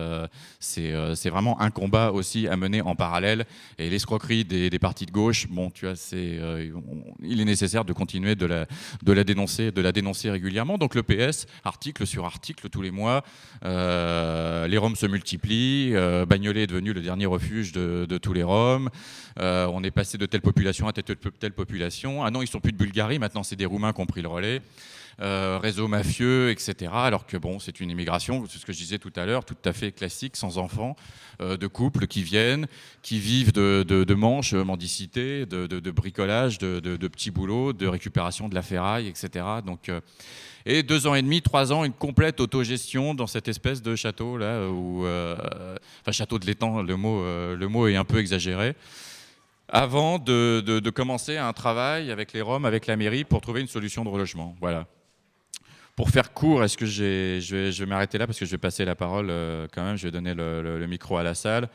S4: c'est vraiment un combat aussi à mener en parallèle. Et l'escroquerie des partis de gauche, bon, tu vois, il est nécessaire de continuer de la dénoncer régulièrement. Donc le PS, article sur article tous les mois, les Roms se multiplient, Bagnolet est devenu le dernier refuge de tous les Roms. On est passé de telle population à telle population. Ah non, ils sont plus de Bulgarie, maintenant c'est des Roumains qui ont pris le relais. Réseau mafieux, etc. Alors que bon, c'est une immigration, c'est ce que je disais tout à l'heure, tout à fait classique, sans enfants, de couples qui viennent, qui vivent de manches, mendicité, de bricolage, de petits boulots, de récupération de la ferraille, etc. Donc, et 2 ans et demi, 3 ans, une complète autogestion dans cette espèce de château là, enfin château de l'étang, le mot est un peu exagéré. Avant de commencer un travail avec les Roms, avec la mairie, pour trouver une solution de relogement. Voilà. Pour faire court, est-ce que je vais m'arrêter là parce que je vais passer la parole quand même, je vais donner le micro à la salle.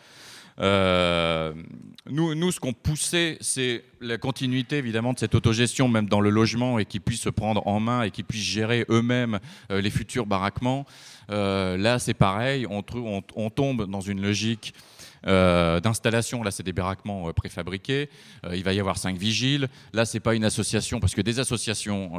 S4: Nous, ce qu'on poussait, c'est la continuité évidemment de cette autogestion, même dans le logement, et qu'ils puissent se prendre en main et qu'ils puissent gérer eux-mêmes les futurs baraquements. Là, c'est pareil, on tombe dans une logique d'installation. Là, c'est des baraquements préfabriqués. Il va y avoir 5 vigiles. Là, c'est pas une association, parce que des associations,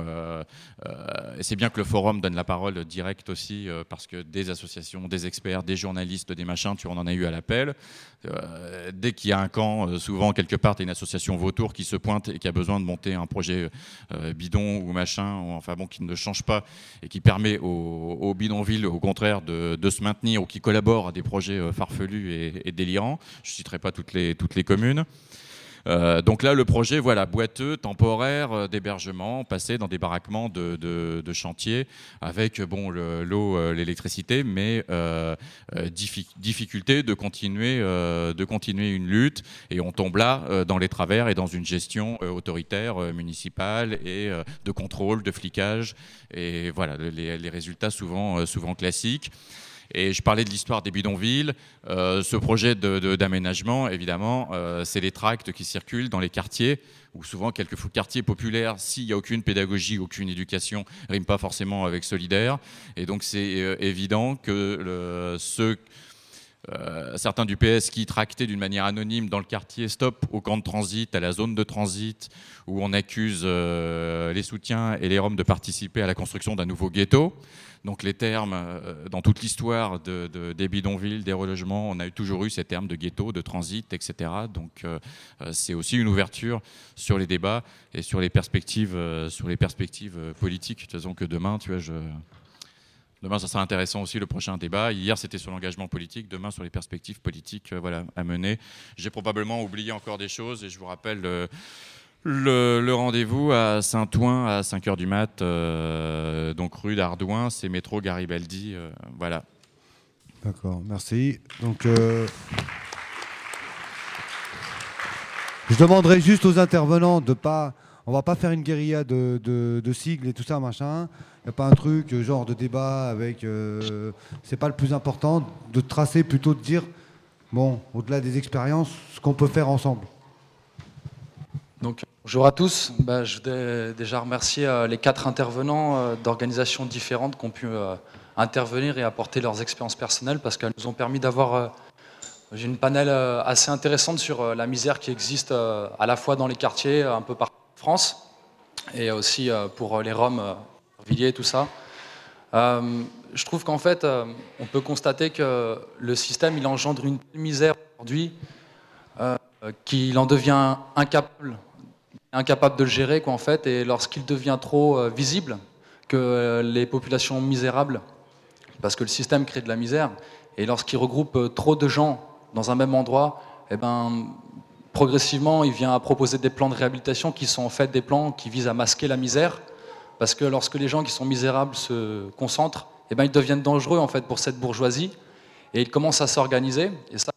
S4: et c'est bien que le forum donne la parole directe aussi, parce que des associations, des experts, des journalistes, des machins, on en a eu à l'appel. Dès qu'il y a un camp, souvent quelque part, il y a une association vautour qui se pointe et qui a besoin de monter un projet bidon ou machin, ou, enfin bon, qui ne change pas et qui permet aux bidonvilles, au contraire, de se maintenir, ou qui collabore à des projets farfelus et délirants. Je ne citerai pas toutes les communes. Donc là, le projet, voilà, boiteux, temporaire, d'hébergement, passé dans des baraquements de chantier, avec bon, l'eau, l'électricité, mais difficulté de continuer une lutte. Et on tombe là dans les travers et dans une gestion autoritaire, municipale, et de contrôle, de flicage. Et voilà, les résultats souvent classiques. Et je parlais de l'histoire des bidonvilles. Ce projet d'aménagement, évidemment, c'est les tracts qui circulent dans les quartiers, où souvent, quelques quartiers populaires, s'il n'y a aucune pédagogie, aucune éducation, riment pas forcément avec solidaire. Et donc, c'est évident que certains du PS qui tractaient d'une manière anonyme dans le quartier Stop au camp de transit, à la zone de transit, où on accuse les soutiens et les Roms de participer à la construction d'un nouveau ghetto. Donc les termes, dans toute l'histoire des bidonvilles, des relogements, on a toujours eu ces termes de ghetto, de transit, etc. Donc c'est aussi une ouverture sur les débats et sur les perspectives politiques. De toute façon que demain, tu vois, demain, ça sera intéressant aussi, le prochain débat. Hier, c'était sur l'engagement politique. Demain, sur les perspectives politiques voilà, à mener. J'ai probablement oublié encore des choses, et je vous rappelle le rendez-vous à Saint-Ouen à 5h du mat, donc rue d'Ardouin, c'est métro Garibaldi. Voilà.
S1: D'accord, merci. Donc, je demanderai juste aux intervenants de pas... On va pas faire une guérilla de sigles et tout ça, machin. Il n'y a pas un truc genre de débat avec... c'est pas le plus important, de tracer, plutôt de dire, bon, au-delà des expériences, ce qu'on peut faire ensemble.
S5: Donc, bonjour à tous. Je voudrais déjà remercier les 4 intervenants d'organisations différentes qui ont pu intervenir et apporter leurs expériences personnelles, parce qu'elles nous ont permis d'avoir une panel assez intéressante sur la misère qui existe à la fois dans les quartiers un peu partout en France, et aussi pour les Roms, Villiers, tout ça. Je trouve qu'en fait, on peut constater que le système, il engendre une misère aujourd'hui, qu'il en devient incapable de le gérer, quoi, en fait, et lorsqu'il devient trop visible, que les populations misérables, parce que le système crée de la misère, et lorsqu'il regroupe trop de gens dans un même endroit, eh ben, progressivement, il vient à proposer des plans de réhabilitation qui sont en fait des plans qui visent à masquer la misère, parce que lorsque les gens qui sont misérables se concentrent, eh ben, ils deviennent dangereux en fait pour cette bourgeoisie, et ils commencent à s'organiser, et ça,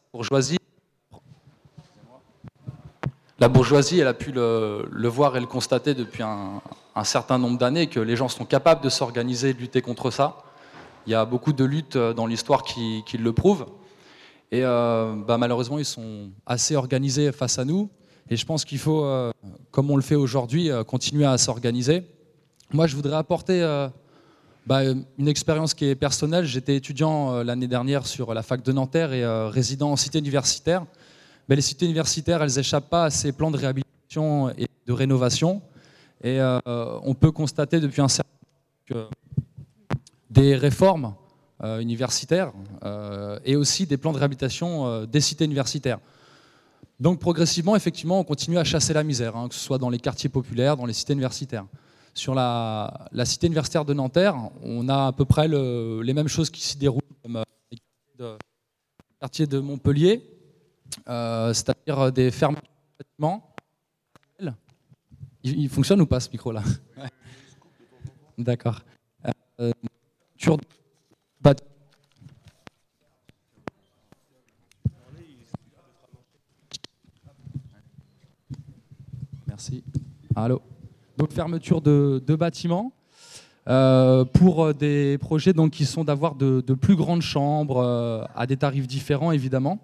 S5: la bourgeoisie, elle a pu le voir et le constater depuis un certain nombre d'années, que les gens sont capables de s'organiser et de lutter contre ça. Il y a beaucoup de luttes dans l'histoire qui le prouvent. Et malheureusement, ils sont assez organisés face à nous. Et je pense qu'il faut, comme on le fait aujourd'hui, continuer à s'organiser. Moi, je voudrais apporter une expérience qui est personnelle. J'étais étudiant l'année dernière sur la fac de Nanterre et résident en cité universitaire. Mais les cités universitaires, elles n'échappent pas à ces plans de réhabilitation et de rénovation. Et on peut constater depuis un certain temps que des réformes universitaires et aussi des plans de réhabilitation des cités universitaires. Donc progressivement, effectivement, on continue à chasser la misère, que ce soit dans les quartiers populaires, dans les cités universitaires. Sur la cité universitaire de Nanterre, on a à peu près les mêmes choses qui s'y déroulent comme les quartiers de Montpellier, c'est-à-dire des fermetures de bâtiments. Il fonctionne ou pas ce micro-là? D'accord. Merci. Allô. Donc fermeture de bâtiments pour des projets donc, qui sont d'avoir de plus grandes chambres à des tarifs différents évidemment.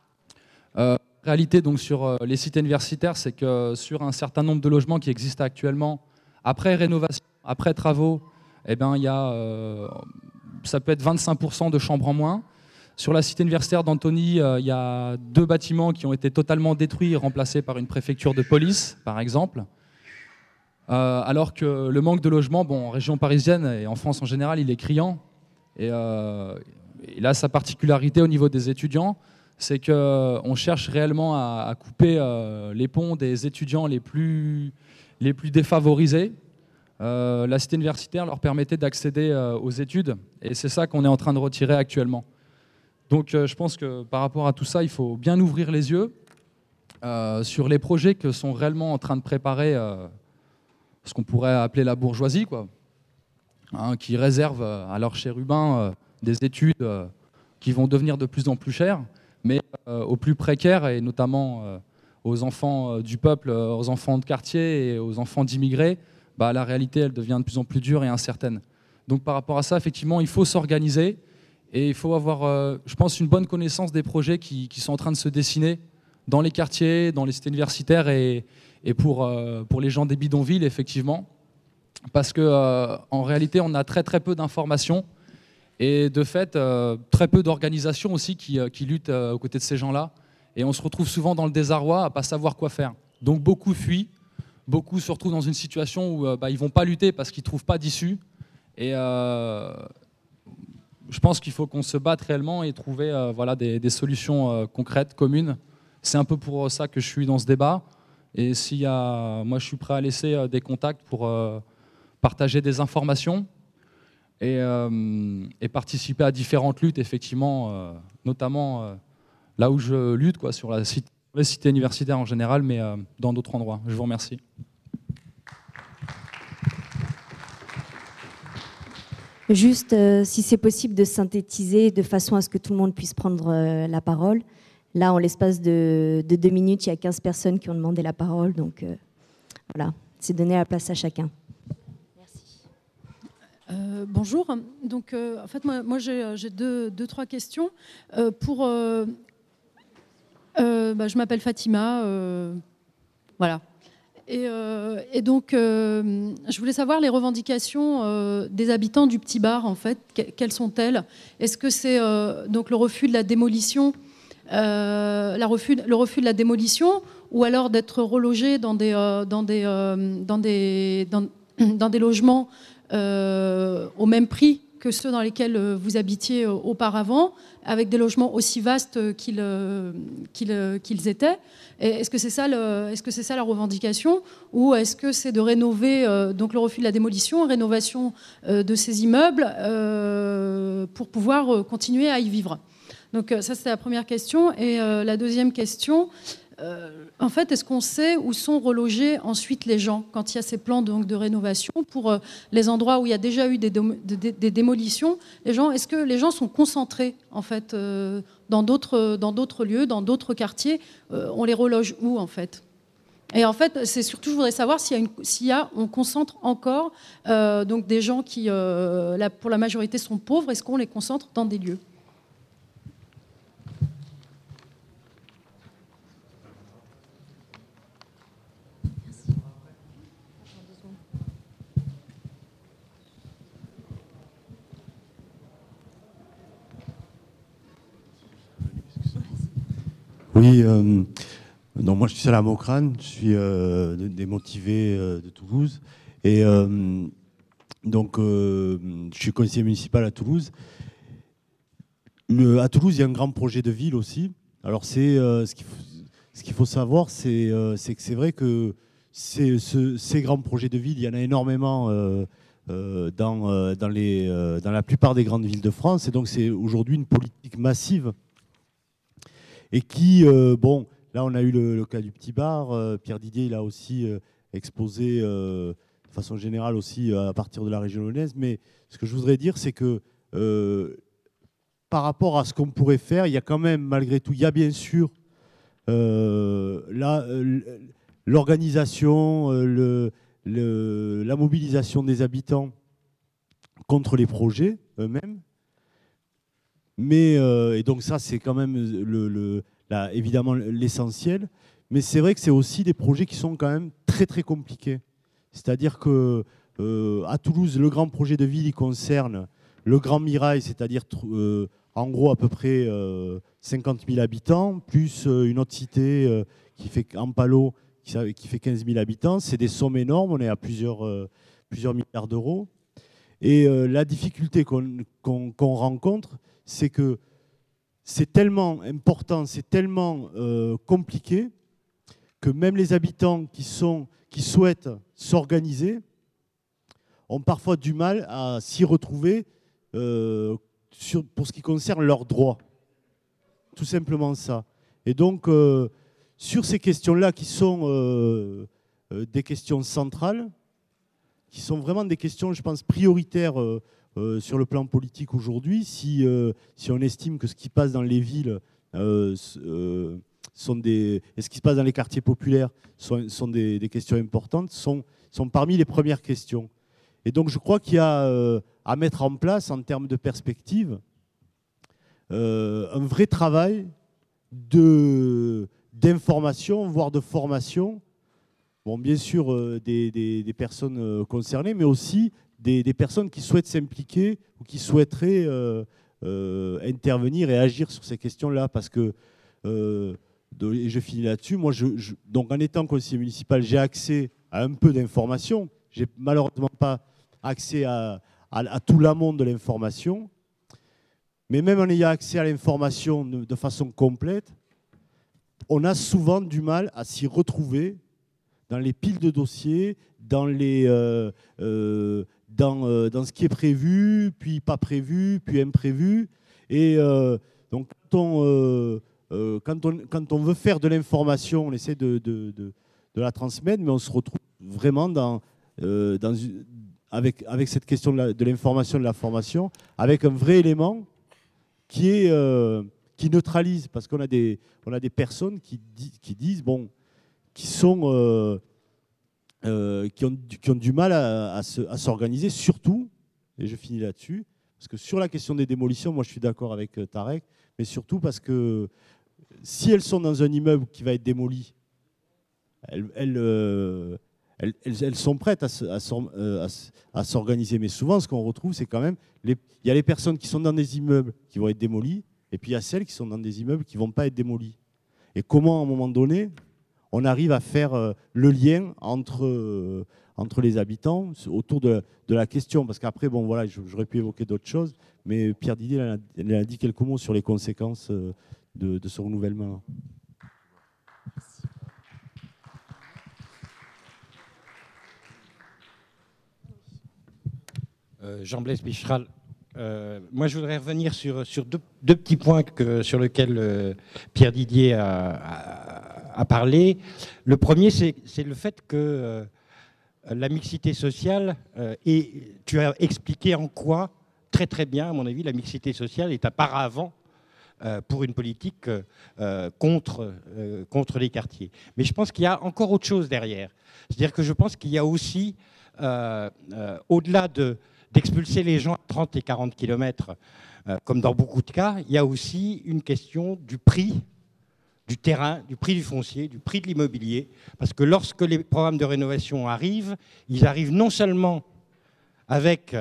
S5: Réalité donc sur les cités universitaires, c'est que sur un certain nombre de logements qui existent actuellement, après rénovation, après travaux, eh ben, il y a, ça peut être 25% de chambres en moins. Sur la cité universitaire d'Antony, il y a 2 bâtiments qui ont été totalement détruits et remplacés par une préfecture de police, par exemple. Alors que le manque de logement, en région parisienne et en France en général, il est criant. Et là, sa particularité au niveau des étudiants, c'est qu'on cherche réellement à couper les ponts des étudiants les plus défavorisés. La cité universitaire leur permettait d'accéder aux études, et c'est ça qu'on est en train de retirer actuellement. Donc je pense que par rapport à tout ça, il faut bien ouvrir les yeux sur les projets que sont réellement en train de préparer ce qu'on pourrait appeler la bourgeoisie, quoi, qui réserve à leurs chérubins des études qui vont devenir de plus en plus chères, mais aux plus précaires et notamment aux enfants du peuple, aux enfants de quartier et aux enfants d'immigrés, la réalité elle devient de plus en plus dure et incertaine. Donc par rapport à ça, effectivement, il faut s'organiser et il faut avoir, je pense, une bonne connaissance des projets qui sont en train de se dessiner dans les quartiers, dans les cités universitaires et pour les gens des bidonvilles, effectivement. Parce qu'en réalité, on a très très peu d'informations et de fait, très peu d'organisations aussi qui luttent aux côtés de ces gens-là. Et on se retrouve souvent dans le désarroi à ne pas savoir quoi faire. Donc beaucoup fuient, beaucoup se retrouvent dans une situation où ils ne vont pas lutter parce qu'ils ne trouvent pas d'issue. Et je pense qu'il faut qu'on se batte réellement et trouver des solutions concrètes, communes. C'est un peu pour ça que je suis dans ce débat. Et moi, je suis prêt à laisser des contacts pour partager des informations et participer à différentes luttes, effectivement, notamment là où je lutte, quoi, sur les cités universitaires en général, mais dans d'autres endroits. Je vous remercie.
S6: Juste, si c'est possible de synthétiser de façon à ce que tout le monde puisse prendre la parole. Là, en l'espace de 2 minutes, il y a 15 personnes qui ont demandé la parole. Donc, voilà, c'est donner la place à chacun. Merci.
S7: Bonjour. Donc, en fait, moi j'ai 2-3 questions. Je m'appelle Fatima. Voilà. Et donc, je voulais savoir les revendications des habitants du Petit Bar, en fait. Quelles sont-elles? Est-ce que c'est donc le refus de la démolition, le refus de la démolition, ou alors d'être relogé dans des logements au même prix que ceux dans lesquels vous habitiez auparavant, avec des logements aussi vastes qu'ils étaient. Est-ce que c'est ça, la revendication, ou est-ce que c'est de rénover, donc le refus de la démolition, rénovation de ces immeubles pour pouvoir continuer à y vivre? Donc ça, c'est la première question. Et la deuxième question, en fait, est-ce qu'on sait où sont relogés ensuite les gens quand il y a ces plans donc, de rénovation pour les endroits où il y a déjà eu des démolitions? Est-ce que les gens sont concentrés en fait dans d'autres lieux, dans d'autres quartiers? On les reloge où en fait? Et en fait, c'est surtout, je voudrais savoir on concentre encore donc des gens qui, pour la majorité, sont pauvres. Est-ce qu'on les concentre dans des lieux?
S8: Oui, donc moi je suis Salah Mokrane, je suis des motivés de Toulouse et donc je suis conseiller municipal à Toulouse. À Toulouse, il y a un grand projet de ville aussi. Alors ce qu'il faut savoir, c'est que c'est vrai que ces grands projets de ville, il y en a énormément dans la plupart des grandes villes de France, et donc c'est aujourd'hui une politique massive. Et qui, bon, là on a eu le cas du Petit Bar, Pierre Didier il a aussi exposé de façon générale aussi à partir de la région lyonnaise, mais ce que je voudrais dire c'est que par rapport à ce qu'on pourrait faire, il y a quand même malgré tout, il y a bien sûr l'organisation, la mobilisation des habitants contre les projets eux-mêmes. Mais, et donc ça, c'est quand même évidemment l'essentiel. Mais c'est vrai que c'est aussi des projets qui sont quand même très très compliqués. C'est-à-dire que à Toulouse, le grand projet de ville, il concerne le Grand Mirail, c'est-à-dire en gros à peu près 50 000 habitants, plus une autre cité qui fait Ampalo, qui fait 15 000 habitants. C'est des sommes énormes, on est à plusieurs milliards d'euros. Et la difficulté qu'on rencontre, c'est que c'est tellement important, c'est tellement compliqué que même les habitants qui souhaitent s'organiser ont parfois du mal à s'y retrouver pour ce qui concerne leurs droits. Tout simplement ça. Et donc, sur ces questions-là qui sont des questions centrales, qui sont vraiment des questions, je pense, prioritaires sur le plan politique aujourd'hui, si on estime que ce qui passe dans les villes et ce qui se passe dans les quartiers populaires sont des questions importantes, sont parmi les premières questions. Et donc je crois qu'il y a à mettre en place, en termes de perspective, un vrai travail d'information, voire de formation. Bon, bien sûr, des personnes concernées, mais aussi des personnes qui souhaitent s'impliquer ou qui souhaiteraient intervenir et agir sur ces questions-là. Parce que, et je finis là-dessus, moi, donc en étant conseiller municipal, j'ai accès à un peu d'informations. Je n'ai malheureusement pas accès à tout l'amont de l'information. Mais même en ayant accès à l'information de façon complète, on a souvent du mal à s'y retrouver dans les piles de dossiers, dans ce qui est prévu, puis pas prévu, puis imprévu. Et donc, quand on veut faire de l'information, on essaie de la transmettre, mais on se retrouve vraiment avec cette question de l'information, de la formation, avec un vrai élément qui neutralise, parce qu'on a des personnes qui disent, bon, qui ont du mal à s'organiser, surtout, et je finis là-dessus, parce que sur la question des démolitions, moi je suis d'accord avec Tarek, mais surtout parce que si elles sont dans un immeuble qui va être démoli, elles sont prêtes à s'organiser. Mais souvent, ce qu'on retrouve, c'est quand même, il y a les personnes qui sont dans des immeubles qui vont être démolis, et puis il y a celles qui sont dans des immeubles qui ne vont pas être démolis. Et comment, à un moment donné, on arrive à faire le lien entre les habitants autour de la question. Parce qu'après, bon, voilà, j'aurais pu évoquer d'autres choses, mais Pierre Didier il a dit quelques mots sur les conséquences de ce renouvellement.
S9: Jean-Blaise Bicheral. Moi, je voudrais revenir sur deux petits points sur lesquels Pierre Didier a parlé. Le premier, c'est le fait que la mixité sociale, et tu as expliqué en quoi, très très bien, à mon avis, la mixité sociale est un paravent pour une politique contre les quartiers. Mais je pense qu'il y a encore autre chose derrière. C'est-à-dire que je pense qu'il y a aussi, au-delà d'expulser les gens à 30 et 40 km, comme dans beaucoup de cas, il y a aussi une question du prix du terrain, du prix du foncier, du prix de l'immobilier. Parce que lorsque les programmes de rénovation arrivent, ils arrivent non seulement avec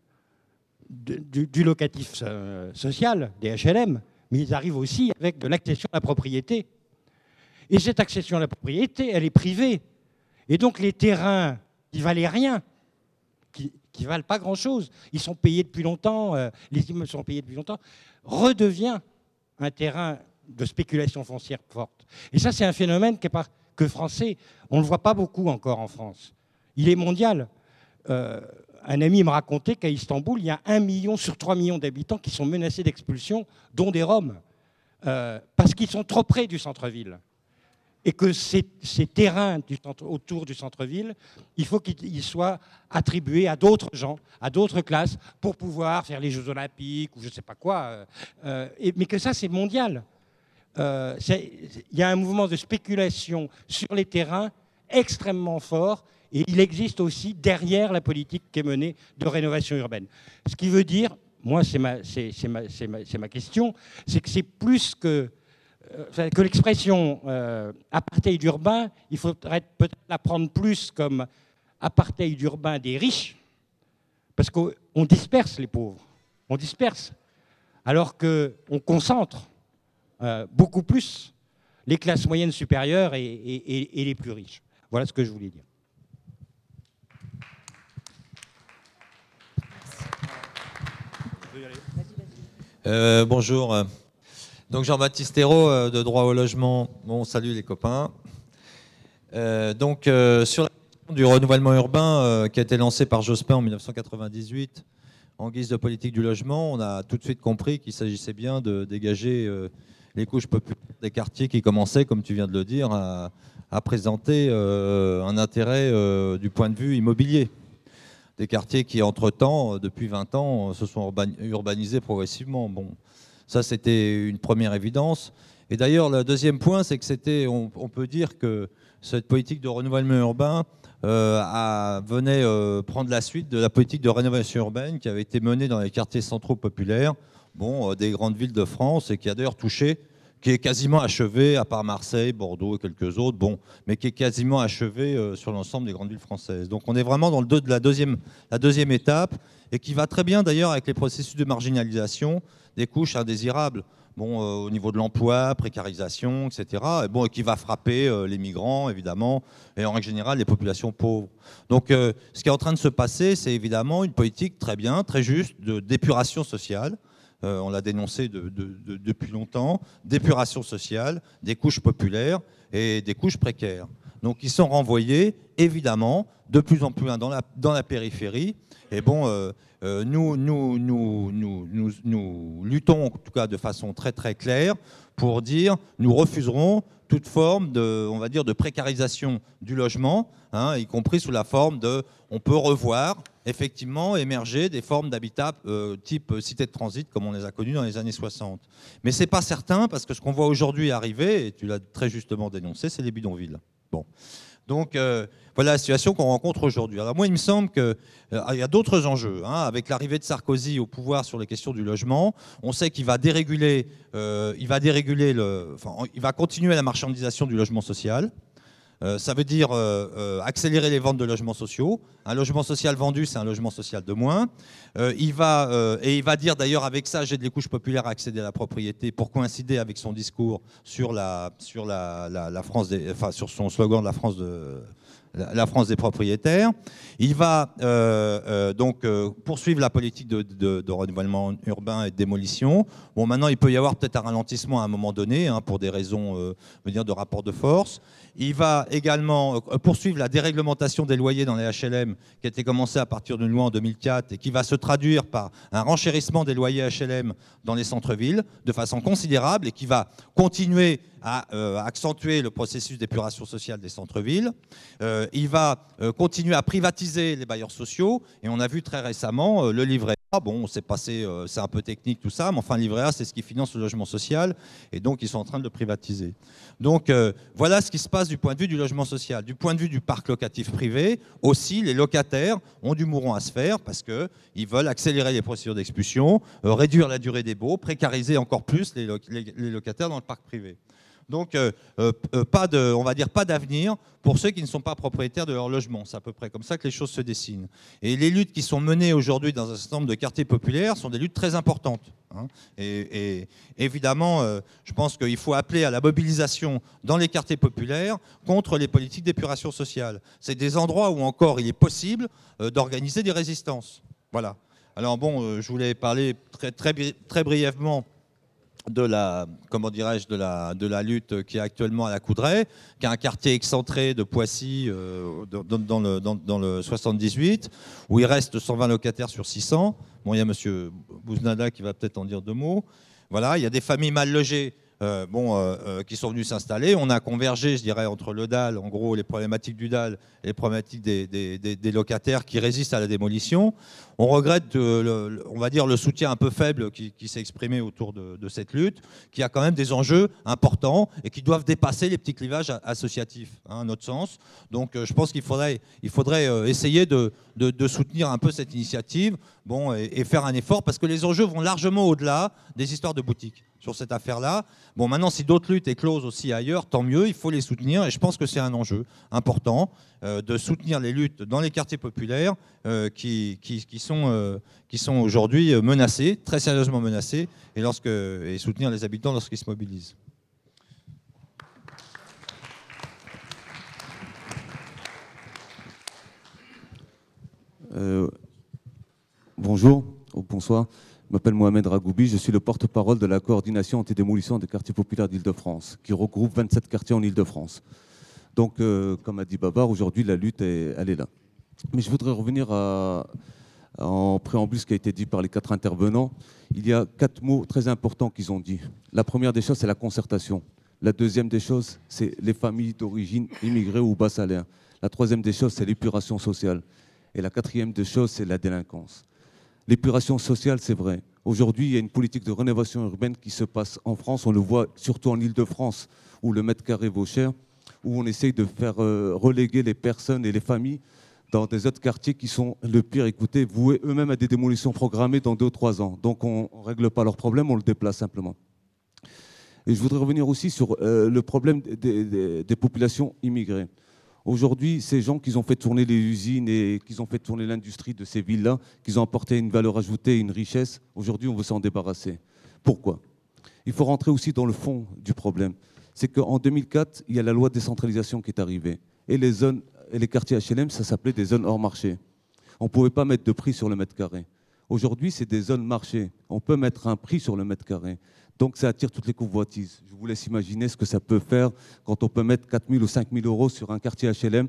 S9: du locatif social, des HLM, mais ils arrivent aussi avec de l'accession à la propriété. Et cette accession à la propriété, elle est privée. Et donc les terrains qui valaient rien, qui valent pas grand-chose, ils sont payés depuis longtemps, les immeubles sont payés depuis longtemps, redevient un terrain de spéculation foncière forte. Et ça, c'est un phénomène qui n'est pas que français. On ne le voit pas beaucoup encore en France. Il est mondial. Un ami me racontait qu'à Istanbul, il y a 1 million sur 3 millions d'habitants qui sont menacés d'expulsion, dont des Roms, parce qu'ils sont trop près du centre-ville. Et que ces terrains autour du centre-ville, il faut qu'ils soient attribués à d'autres gens, à d'autres classes, pour pouvoir faire les Jeux Olympiques ou je ne sais pas quoi. Mais que ça, c'est mondial. Il y a un mouvement de spéculation sur les terrains extrêmement fort, et il existe aussi derrière la politique qui est menée de rénovation urbaine. Ce qui veut dire, moi, c'est ma question, c'est que c'est plus que l'expression apartheid urbain, il faudrait peut-être la prendre plus comme apartheid urbain des riches, parce qu'on disperse les pauvres, on disperse, alors qu'on concentre beaucoup plus les classes moyennes supérieures et les plus riches. Voilà ce que je voulais dire.
S10: Bonjour. Donc Jean-Baptiste Hérault de Droit au logement. Bon, salut les copains. Sur la question du renouvellement urbain qui a été lancé par Jospin en 1998 en guise de politique du logement, on a tout de suite compris qu'il s'agissait bien de dégager les couches populaires des quartiers qui commençaient, comme tu viens de le dire, à présenter un intérêt du point de vue immobilier. Des quartiers qui, entre-temps, depuis 20 ans, se sont urbanisés progressivement. Bon, ça, c'était une première évidence. Et d'ailleurs, le deuxième point, c'est que on peut dire que cette politique de renouvellement urbain venait prendre la suite de la politique de rénovation urbaine qui avait été menée dans les quartiers centraux populaires, des grandes villes de France, et qui a d'ailleurs touché, qui est quasiment achevée, à part Marseille, Bordeaux et quelques autres, mais qui est quasiment achevée sur l'ensemble des grandes villes françaises. Donc on est vraiment dans la deuxième étape, et qui va très bien d'ailleurs avec les processus de marginalisation des couches indésirables, au niveau de l'emploi, précarisation, etc., et qui va frapper les migrants, évidemment, et en règle générale les populations pauvres. Donc ce qui est en train de se passer, c'est évidemment une politique très bien, très juste, d'épuration sociale. On l'a dénoncé depuis longtemps, d'épuration sociale, des couches populaires et des couches précaires. Donc ils sont renvoyés, évidemment, de plus en plus loin dans la périphérie. Et nous luttons, en tout cas de façon très très claire, pour dire nous refuserons toute forme de précarisation du logement, y compris sous la forme on peut revoir effectivement émerger des formes d'habitat type cité de transit comme on les a connues dans les années 60. Mais c'est pas certain, parce que ce qu'on voit aujourd'hui arriver, et tu l'as très justement dénoncé, c'est les bidonvilles. Donc voilà la situation qu'on rencontre aujourd'hui. Alors moi, il me semble qu'il y a d'autres enjeux. Avec l'arrivée de Sarkozy au pouvoir sur les questions du logement, on sait qu'il va déréguler, il va continuer la marchandisation du logement social. Ça veut dire accélérer les ventes de logements sociaux. Un logement social vendu, c'est un logement social de moins. Il va dire d'ailleurs avec ça, j'ai des couches populaires à accéder à la propriété pour coïncider avec son discours sur France sur son slogan de la France des propriétaires. Il va donc poursuivre la politique de renouvellement urbain et de démolition. Bon, maintenant, il peut y avoir peut-être un ralentissement à un moment donné, hein, pour des raisons de rapport de force. Il va également poursuivre la déréglementation des loyers dans les HLM qui a été commencée à partir d'une loi en 2004 et qui va se traduire par un renchérissement des loyers HLM dans les centres-villes de façon considérable et qui va continuer à accentuer le processus d'épuration sociale des centres-villes. Il va continuer à privatiser les bailleurs sociaux et on a vu très récemment le livret A. Bon, c'est passé, c'est un peu technique tout ça, mais enfin le livret A, c'est ce qui finance le logement social et donc ils sont en train de le privatiser. Donc voilà ce qui se passe du point de vue du logement social. Du point de vue du parc locatif privé, aussi les locataires ont du mouron à se faire parce qu'ils veulent accélérer les procédures d'expulsion, réduire la durée des baux, précariser encore plus les locataires dans le parc privé. Donc, on va dire pas d'avenir pour ceux qui ne sont pas propriétaires de leur logement. C'est à peu près comme ça que les choses se dessinent. Et les luttes qui sont menées aujourd'hui dans un certain nombre de quartiers populaires sont des luttes très importantes, hein. Et évidemment, je pense qu'il faut appeler à la mobilisation dans les quartiers populaires contre les politiques d'épuration sociale. C'est des endroits où encore il est possible d'organiser des résistances. Voilà. Alors bon, je voulais parler très brièvement de la lutte qui est actuellement à la Coudray, qui est un quartier excentré de Poissy dans le 78, où il reste 120 locataires sur 600. Bon, il y a M. Bouznada qui va peut-être en dire deux mots. Voilà, il y a des familles mal logées qui sont venues s'installer. On a convergé, je dirais, entre le DAL, en gros, les problématiques du DAL et les problématiques des locataires qui résistent à la démolition. On regrette, on va dire, le soutien un peu faible qui s'est exprimé autour de cette lutte, qui a quand même des enjeux importants et qui doivent dépasser les petits clivages associatifs, hein, à notre sens. Donc, je pense qu'il faudrait essayer de soutenir un peu cette initiative, bon, et faire un effort, parce que les enjeux vont largement au-delà des histoires de boutiques sur cette affaire-là. Bon, maintenant, si d'autres luttes éclosent aussi ailleurs, tant mieux, il faut les soutenir, et je pense que c'est un enjeu important de soutenir les luttes dans les quartiers populaires qui sont aujourd'hui menacés, très sérieusement menacés, et soutenir les habitants lorsqu'ils se mobilisent.
S11: Bonjour, ou bonsoir. Je m'appelle Mohamed Ragoubi, je suis le porte-parole de la coordination anti-démolition des quartiers populaires d'Île-de-France, qui regroupe 27 quartiers en Île-de-France. Donc, comme a dit Babar, aujourd'hui, la lutte, elle est là. Mais je voudrais revenir en préambule ce qui a été dit par les 4 intervenants. Il y a 4 mots très importants qu'ils ont dit. La première des choses, c'est la concertation. La deuxième des choses, c'est les familles d'origine immigrées ou bas salaire. La troisième des choses, c'est l'épuration sociale. Et la quatrième des choses, c'est la délinquance. L'épuration sociale, c'est vrai. Aujourd'hui, il y a une politique de rénovation urbaine qui se passe en France. On le voit surtout en Île-de-France, où le mètre carré vaut cher, où on essaye de faire reléguer les personnes et les familles dans des autres quartiers qui sont le pire. Écoutez, voués eux-mêmes à des démolitions programmées dans 2 ou 3 ans. Donc, on ne règle pas leurs problèmes, on le déplace simplement. Et je voudrais revenir aussi sur le problème des populations immigrées. Aujourd'hui, ces gens qui ont fait tourner les usines et qui ont fait tourner l'industrie de ces villes-là, qui ont apporté une valeur ajoutée, une richesse, aujourd'hui, on veut s'en débarrasser. Pourquoi ? Il faut rentrer aussi dans le fond du problème. C'est qu'en 2004, il y a la loi de décentralisation qui est arrivée. Et les quartiers HLM, ça s'appelait des zones hors marché. On ne pouvait pas mettre de prix sur le mètre carré. Aujourd'hui, c'est des zones marché. On peut mettre un prix sur le mètre carré. Donc, ça attire toutes les convoitises. Je vous laisse imaginer ce que ça peut faire quand on peut mettre 4 000 ou 5 000 euros sur un quartier HLM.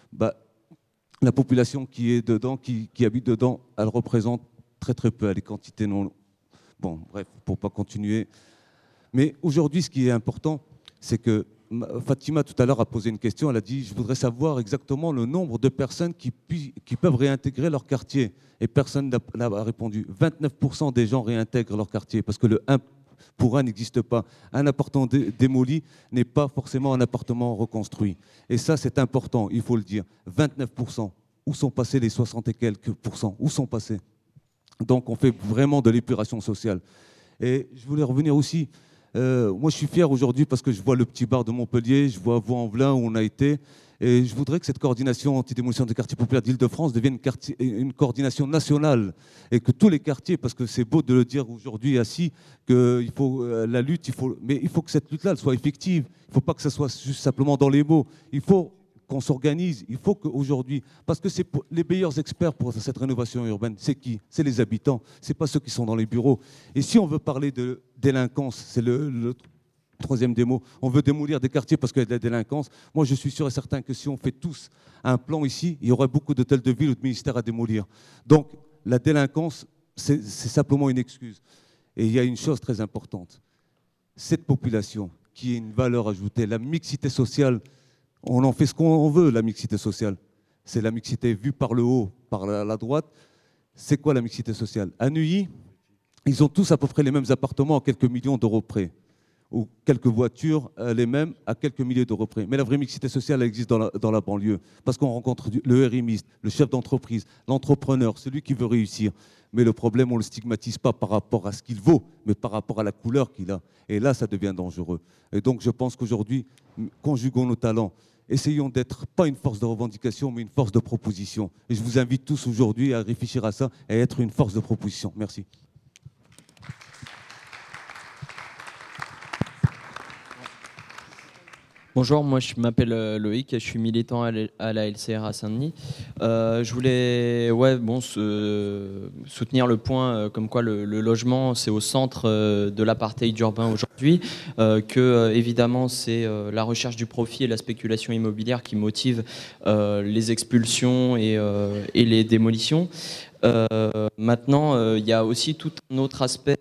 S11: La population qui est dedans, qui habite dedans, elle représente très très peu. Les quantités non... Bon, bref, pour ne pas continuer. Mais aujourd'hui, ce qui est important, c'est que Fatima, tout à l'heure, a posé une question. Elle a dit « Je voudrais savoir exactement le nombre de personnes qui peuvent réintégrer leur quartier. » Et personne n'a répondu. 29% des gens réintègrent leur quartier parce que le 1 pour 1 n'existe pas. Un appartement démoli n'est pas forcément un appartement reconstruit. Et ça, c'est important, il faut le dire. 29%. Où sont passés les 60 et quelques pourcents ? Où sont passés ? Donc, on fait vraiment de l'épuration sociale. Et je voulais revenir aussi Moi, je suis fier aujourd'hui parce que je vois le petit bar de Montpellier, je vois Vaux-en-Velin où on a été. Et je voudrais que cette coordination antidémolition des quartiers populaires d'Île-de-France devienne une coordination nationale et que tous les quartiers, parce que c'est beau de le dire aujourd'hui assis, qu'il faut la lutte, mais il faut que cette lutte-là soit effective. Il ne faut pas que ce soit juste simplement dans les mots. Il faut qu'on s'organise. Il faut qu'aujourd'hui, parce que c'est les meilleurs experts pour cette rénovation urbaine, c'est qui? C'est les habitants, c'est pas ceux qui sont dans les bureaux. Et si on veut parler de délinquance, c'est le troisième des mots, on veut démolir des quartiers parce qu'il y a de la délinquance. Moi, je suis sûr et certain que si on fait tous un plan ici, il y aurait beaucoup d'hôtels de ville ou de ministères à démolir. Donc, la délinquance, c'est simplement une excuse. Et il y a une chose très importante. Cette population qui a une valeur ajoutée, la mixité sociale, on en fait ce qu'on veut, la mixité sociale. C'est la mixité vue par le haut, par la droite. C'est quoi la mixité sociale? À Neuilly, ils ont tous à peu près les mêmes appartements à quelques millions d'euros près, ou quelques voitures, les mêmes à quelques milliers d'euros près. Mais la vraie mixité sociale, elle existe dans la banlieue, parce qu'on rencontre le RMiste, le chef d'entreprise, l'entrepreneur, celui qui veut réussir. Mais le problème, on ne le stigmatise pas par rapport à ce qu'il vaut, mais par rapport à la couleur qu'il a. Et là, ça devient dangereux. Et donc, je pense qu'aujourd'hui, conjuguons nos talents. Essayons d'être pas une force de revendication, mais une force de proposition. Et je vous invite tous aujourd'hui à réfléchir à ça et à être une force de proposition. Merci.
S12: Bonjour, moi je m'appelle Loïc et je suis militant à la LCR à Saint-Denis. Je voulais soutenir le point comme quoi le logement c'est au centre de l'apartheid urbain aujourd'hui, que évidemment c'est la recherche du profit et la spéculation immobilière qui motive les expulsions et les démolitions. Maintenant, il y a aussi tout un autre aspect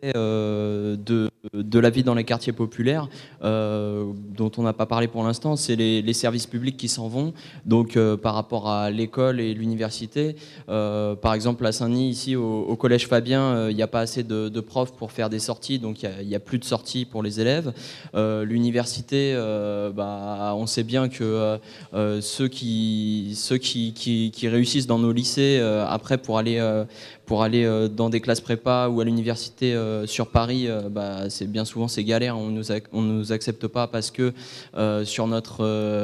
S12: de la vie dans les quartiers populaires dont on n'a pas parlé pour l'instant, c'est les services publics qui s'en vont. Donc par rapport à l'école et l'université, par exemple à Saint-Denis, ici au collège Fabien, il n'y a pas assez de profs pour faire des sorties, donc il n'y a plus de sorties pour les élèves. L'université, on sait bien que ceux qui réussissent dans nos lycées, après pour aller dans des classes prépa ou à l'université sur Paris, c'est bien souvent c'est galère, on nous accepte pas parce que sur notre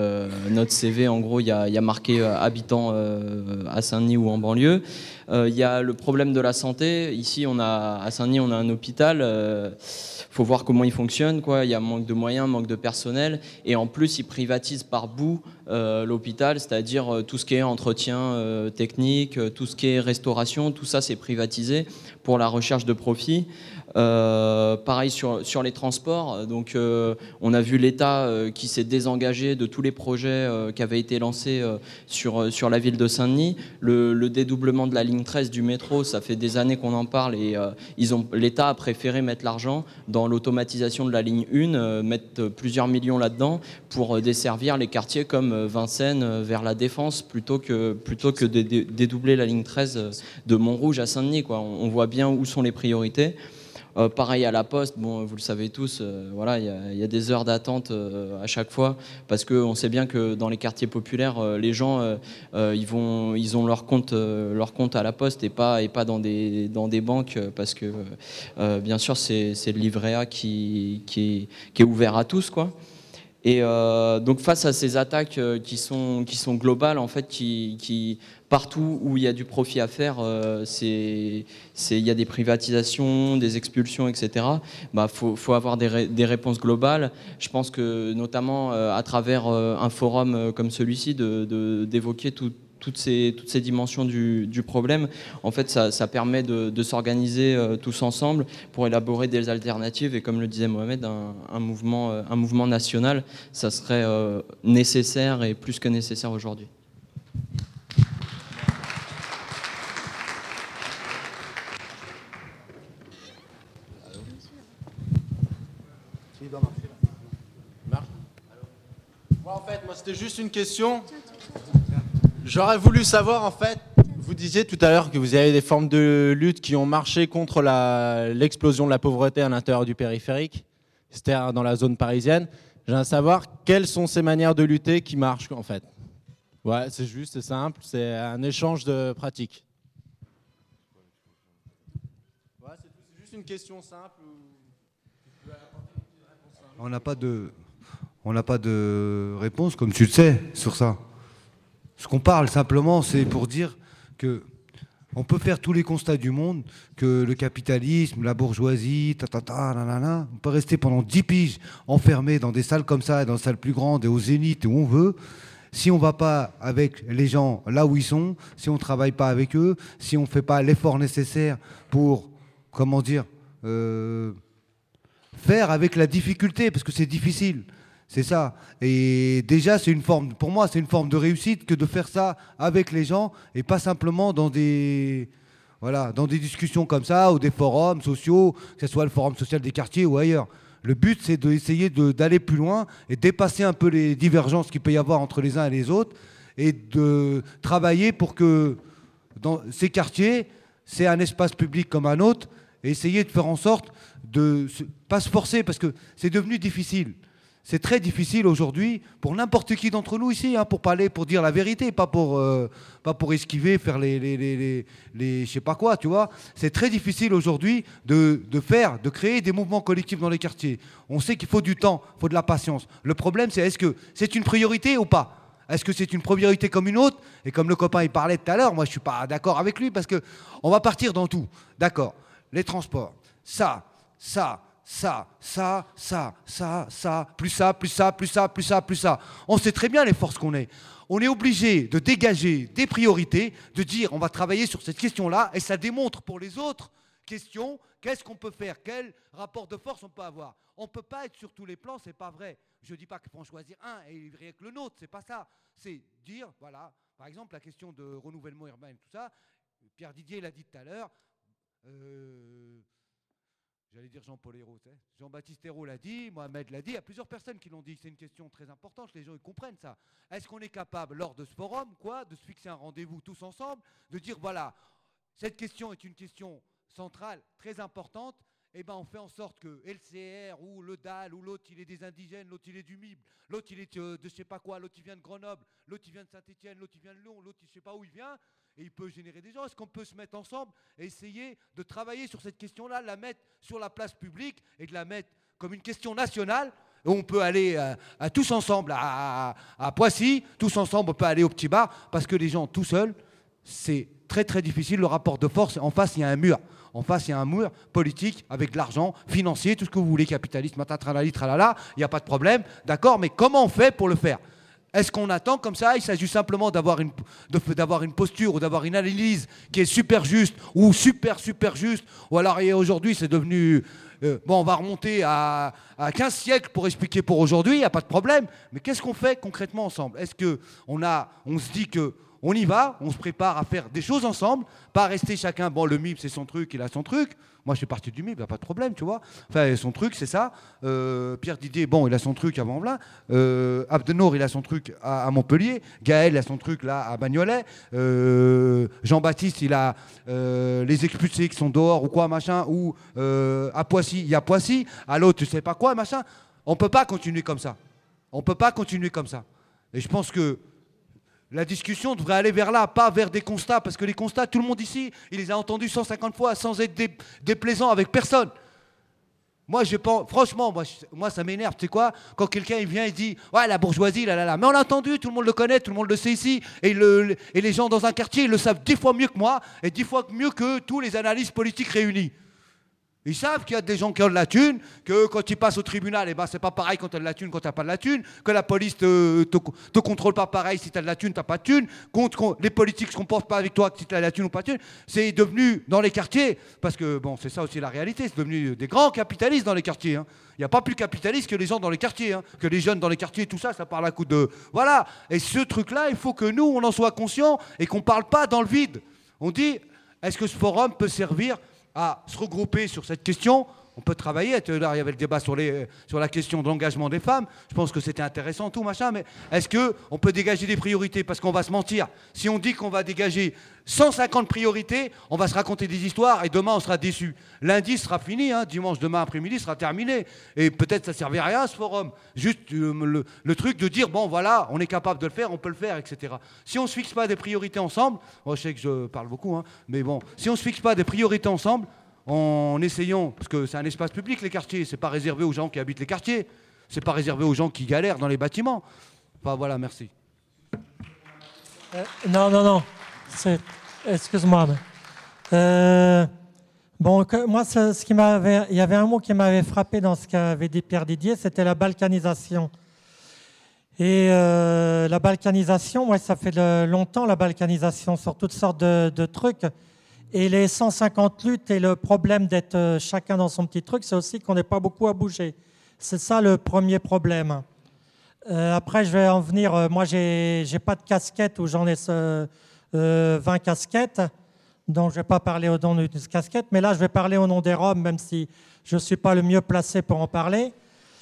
S12: CV en gros il y a marqué habitant à Saint-Denis ou en banlieue. Il y a le problème de la santé. Ici à Saint-Denis on a un hôpital, faut voir comment il fonctionne, quoi. Il y a manque de moyens, manque de personnel, et en plus ils privatisent par bout l'hôpital, c'est-à-dire tout ce qui est entretien technique, tout ce qui est restauration, tout ça c'est privatisé pour la recherche de profit. Pareil sur les transports, donc on a vu l'État qui s'est désengagé de tous les projets qui avaient été lancés sur la ville de Saint-Denis. Le dédoublement de la ligne 13 du métro, ça fait des années qu'on en parle et l'État a préféré mettre l'argent dans l'automatisation de la ligne 1, mettre plusieurs millions là-dedans pour desservir les quartiers comme Vincennes vers la Défense plutôt que de dédoubler la ligne 13 de Montrouge à Saint-Denis, quoi. On voit bien où sont les priorités. Pareil à la Poste, bon, vous le savez tous, voilà, il y a des heures d'attente à chaque fois parce qu'on sait bien que dans les quartiers populaires, les gens ils ont leur compte à la Poste et pas dans des banques parce que bien sûr c'est le livret A qui est ouvert à tous, quoi. Et donc face à ces attaques qui sont globales, en fait, qui partout où il y a du profit à faire, il y a des privatisations, des expulsions, etc. Faut avoir des réponses globales. Je pense que notamment à travers un forum comme celui-ci, d'évoquer toutes ces dimensions du problème, en fait, ça permet de s'organiser tous ensemble pour élaborer des alternatives. Et comme le disait Mohamed, un mouvement national, ça serait nécessaire et plus que nécessaire aujourd'hui.
S13: Moi, c'était juste une question. J'aurais voulu savoir, en fait, vous disiez tout à l'heure que vous avez des formes de lutte qui ont marché contre l'explosion de la pauvreté à l'intérieur du périphérique, c'est-à-dire dans la zone parisienne. J'aimerais savoir quelles sont ces manières de lutter qui marchent, en fait. Ouais, c'est juste, c'est simple, c'est un échange de pratiques. Ouais, c'est juste une question simple.
S1: On n'a pas de réponse, comme tu le sais, sur ça. Ce qu'on parle simplement, c'est pour dire que on peut faire tous les constats du monde, que le capitalisme, la bourgeoisie, nanana, on peut rester pendant 10 piges enfermé dans des salles comme ça, dans des salles plus grandes et au Zénith, où on veut. Si on ne va pas avec les gens là où ils sont, si on ne travaille pas avec eux, si on ne fait pas l'effort nécessaire pour, comment dire, faire avec la difficulté, parce que c'est difficile. C'est ça. Et déjà, pour moi, c'est une forme de réussite que de faire ça avec les gens et pas simplement dans des discussions comme ça ou des forums sociaux, que ce soit le forum social des quartiers ou ailleurs. Le but, c'est d'essayer d'aller plus loin et dépasser un peu les divergences qu'il peut y avoir entre les uns et les autres et de travailler pour que dans ces quartiers, c'est un espace public comme un autre et essayer de faire en sorte de ne pas se forcer parce que c'est devenu difficile. C'est très difficile aujourd'hui pour n'importe qui d'entre nous ici, pour parler, pour dire la vérité, pas pour esquiver, faire les je sais pas quoi, tu vois. C'est très difficile aujourd'hui de créer des mouvements collectifs dans les quartiers. On sait qu'il faut du temps, il faut de la patience. Le problème, c'est est-ce que c'est une priorité ou pas ? Est-ce que c'est une priorité comme une autre ? Et comme le copain il parlait tout à l'heure, moi je suis pas d'accord avec lui parce que on va partir dans tout. D'accord. Les transports, ça, plus ça. On sait très bien les forces qu'on est. On est obligé de dégager des priorités, de dire on va travailler sur cette question-là, et ça démontre pour les autres questions qu'est-ce qu'on peut faire, quel rapport de force on peut avoir. On ne peut pas être sur tous les plans, c'est pas vrai. Je ne dis pas qu'il faut en choisir un et rien que le nôtre, c'est pas ça. C'est dire, voilà, par exemple la question de renouvellement urbain et tout ça, Pierre Didier l'a dit tout à l'heure, j'allais dire Jean-Paul Ayrault, Jean-Baptiste Ayrault l'a dit, Mohamed l'a dit, il y a plusieurs personnes qui l'ont dit. C'est une question très importante, les gens ils comprennent ça. Est-ce qu'on est capable, lors de ce forum, de se fixer un rendez-vous tous ensemble, de dire voilà, cette question est une question centrale, très importante, et ben on fait en sorte que LCR ou le DAL ou l'autre il est des indigènes, l'autre il est du MIB, l'autre il est de je sais pas quoi, l'autre il vient de Grenoble, l'autre il vient de Saint-Étienne, l'autre il vient de Lyon, l'autre je sais pas où il vient. Et il peut générer des gens. Est-ce qu'on peut se mettre ensemble et essayer de travailler sur cette question-là, la mettre sur la place publique et de la mettre comme une question nationale où on peut aller à tous ensemble à Poissy, tous ensemble on peut aller au petit bar parce que les gens tout seuls, c'est très très difficile. Le rapport de force, en face il y a un mur. En face, il y a un mur politique avec de l'argent, financier, tout ce que vous voulez, capitalisme, tralali, tralala, il n'y a pas de problème, d'accord, mais comment on fait pour le faire ? Est-ce qu'on attend comme ça ? Il s'agit simplement d'avoir une posture ou d'avoir une analyse qui est super juste ou super juste. Ou alors aujourd'hui c'est devenu... on va remonter à 15 siècles pour expliquer pour aujourd'hui, il n'y a pas de problème. Mais qu'est-ce qu'on fait concrètement ensemble ? Est-ce qu'on se dit qu'on y va, on se prépare à faire des choses ensemble, pas rester chacun... Bon, le MIB c'est son truc, il a son truc. Moi, je fais partie du MIB, il n'y a pas de problème, tu vois. Enfin, son truc, c'est ça. Pierre Didier, bon, il a son truc à Vanvelin. Abdenour, il a son truc à Montpellier. Gaël, il a son truc là à Bagnolet. Jean-Baptiste, il a les expulsés qui sont dehors ou quoi, machin. Ou à Poissy, il y a Poissy. À l'autre, tu sais pas quoi, machin. On ne peut pas continuer comme ça. Et je pense que la discussion devrait aller vers là, pas vers des constats, parce que les constats, tout le monde ici, il les a entendus 150 fois sans être déplaisant avec personne. Moi, franchement, moi, ça m'énerve, tu sais quoi, quand quelqu'un il vient et dit « Ouais, la bourgeoisie, là. » Mais on l'a entendu, tout le monde le connaît, tout le monde le sait ici, et les gens dans un quartier, ils le savent 10 fois mieux que moi, et 10 fois mieux que tous les analystes politiques réunis. Ils savent qu'il y a des gens qui ont de la thune, que quand ils passent au tribunal, c'est pas pareil quand tu as de la thune, quand tu n'as pas de la thune, que la police te contrôle pas pareil si tu as de la thune, tu n'as pas de thune, les politiques ne se comportent pas avec toi si tu as de la thune ou pas de thune. C'est devenu dans les quartiers, parce que bon, c'est ça aussi la réalité, c'est devenu des grands capitalistes dans les quartiers. Il n'y a pas plus capitaliste que les gens dans les quartiers, que les jeunes dans les quartiers, tout ça, ça parle à coup de... Voilà, et ce truc-là, il faut que nous, on en soit conscients et qu'on ne parle pas dans le vide. On dit, est-ce que ce forum peut servir à se regrouper sur cette question? On peut travailler. Là, il y avait le débat sur la question de l'engagement des femmes. Je pense que c'était intéressant, tout machin. Mais est-ce qu'on peut dégager des priorités? Parce qu'on va se mentir. Si on dit qu'on va dégager 150 priorités, on va se raconter des histoires et demain, on sera déçus. Lundi sera fini. Dimanche, demain après-midi, sera terminé. Et peut-être ça ne servait à rien, ce forum. Juste le truc de dire, bon, voilà, on est capable de le faire, on peut le faire, etc. Si on ne se fixe pas des priorités ensemble, je sais que je parle beaucoup, mais bon, si on ne se fixe pas des priorités ensemble, en essayant, parce que c'est un espace public les quartiers, c'est pas réservé aux gens qui habitent les quartiers. C'est pas réservé aux gens qui galèrent dans les bâtiments. Enfin voilà, merci.
S14: Non. Excuse-moi. Bon, moi, il y avait un mot qui m'avait frappé dans ce qu'avait dit Pierre Didier, c'était la balkanisation. Et la balkanisation, ouais, ça fait longtemps la balkanisation sur toutes sortes de trucs. Et les 150 luttes et le problème d'être chacun dans son petit truc, c'est aussi qu'on n'est pas beaucoup à bouger. C'est ça le premier problème. Après, je vais en venir. Moi, j'ai pas de casquette où j'en ai 20 casquettes. Donc, je ne vais pas parler au nom d'une casquette. Mais là, je vais parler au nom des Roms, même si je ne suis pas le mieux placé pour en parler.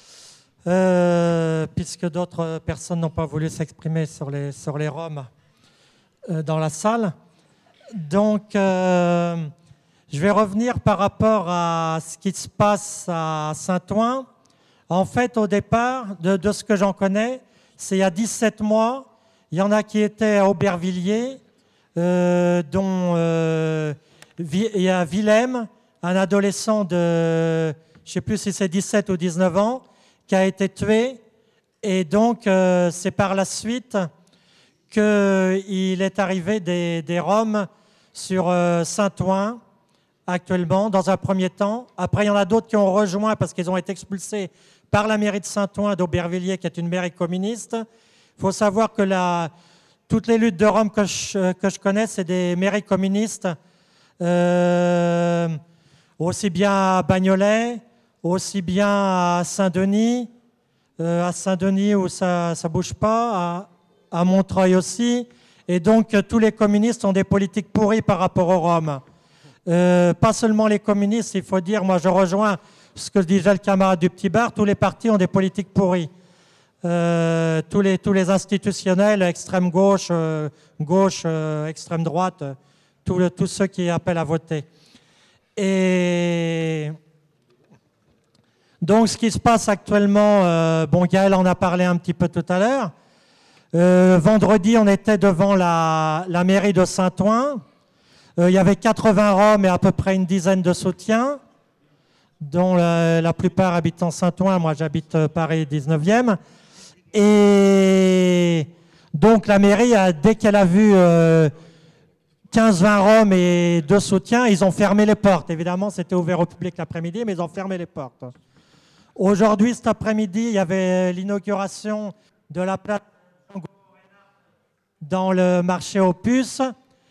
S14: Puisque d'autres personnes n'ont pas voulu s'exprimer sur les Roms dans la salle. Donc, je vais revenir par rapport à ce qui se passe à Saint-Ouen. En fait, au départ, de ce que j'en connais, c'est il y a 17 mois, il y en a qui étaient à Aubervilliers, dont il y a Willem, un adolescent de, je ne sais plus si c'est 17 ou 19 ans, qui a été tué. Et donc, c'est par la suite qu'il est arrivé des Roms sur Saint-Ouen, actuellement, dans un premier temps. Après, il y en a d'autres qui ont rejoint parce qu'ils ont été expulsés par la mairie de Saint-Ouen d'Aubervilliers, qui est une mairie communiste. Il faut savoir que toutes les luttes de Roms que je connais, c'est des mairies communistes, aussi bien à Bagnolet, aussi bien à Saint-Denis où ça ne bouge pas, à Montreuil aussi. Et donc, tous les communistes ont des politiques pourries par rapport aux Roms. Pas seulement les communistes, il faut dire, moi je rejoins ce que disait le camarade du Petit Bar, tous les partis ont des politiques pourries. Tous les institutionnels, extrême gauche, extrême droite, tous ceux qui appellent à voter. Et donc ce qui se passe actuellement, Gaël en a parlé un petit peu tout à l'heure. Vendredi, on était devant la mairie de Saint-Ouen. Il y avait 80 Roms et à peu près une dizaine de soutiens, dont la plupart habitent en Saint-Ouen. Moi, j'habite Paris 19e. Et donc, la mairie, dès qu'elle a vu 15-20 Roms et 2 soutiens, ils ont fermé les portes. Évidemment, c'était ouvert au public l'après-midi, mais ils ont fermé les portes. Aujourd'hui, cet après-midi, il y avait l'inauguration de la place dans le marché aux puces.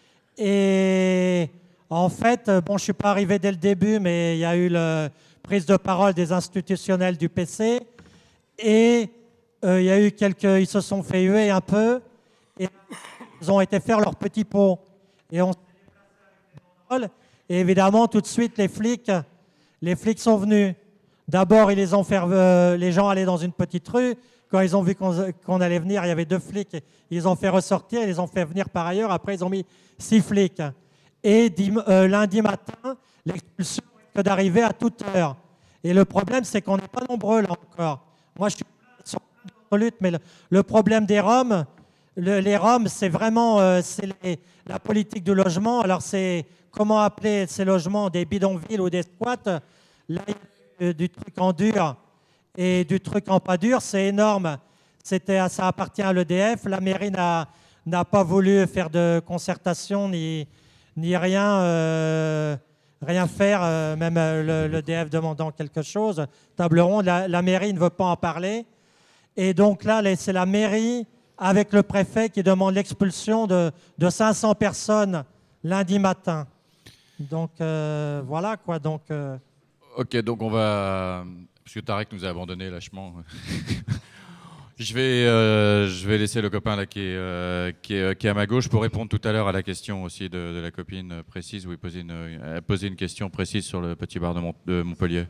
S14: Et en fait, je ne suis pas arrivé dès le début, mais il y a eu la prise de parole des institutionnels du PC. Et il y a eu ils se sont fait huer un peu. Et ils ont été faire leur petit pot. Et évidemment, tout de suite, les flics sont venus. D'abord, ils les ont fait, les gens allaient dans une petite rue. Quand ils ont vu qu'on allait venir, il y avait 2 flics. Ils ont fait ressortir, ils les ont fait venir par ailleurs. Après, ils ont mis 6 flics. Et lundi matin, l'expulsion est d'arriver à toute heure. Et le problème, c'est qu'on n'est pas nombreux là encore. Moi, je suis sur la lutte, mais le problème des Roms, les Roms, c'est vraiment la politique du logement. Alors, c'est comment appeler ces logements des bidonvilles ou des squats. Là, il y a du truc en dur et du truc en pas dur, c'est énorme. Ça appartient à l'EDF. La mairie n'a pas voulu faire de concertation ni rien faire, même l'EDF demandant quelque chose. Table ronde, la mairie ne veut pas en parler. Et donc là, c'est la mairie avec le préfet qui demande l'expulsion de 500 personnes lundi matin. Donc voilà quoi. Donc,
S4: Ok, donc on va... Parce que Tarek nous a abandonnés lâchement. Je vais laisser le copain là qui est à ma gauche pour répondre tout à l'heure à la question aussi de la copine précise où il posait une question précise sur le petit bar de Montpellier.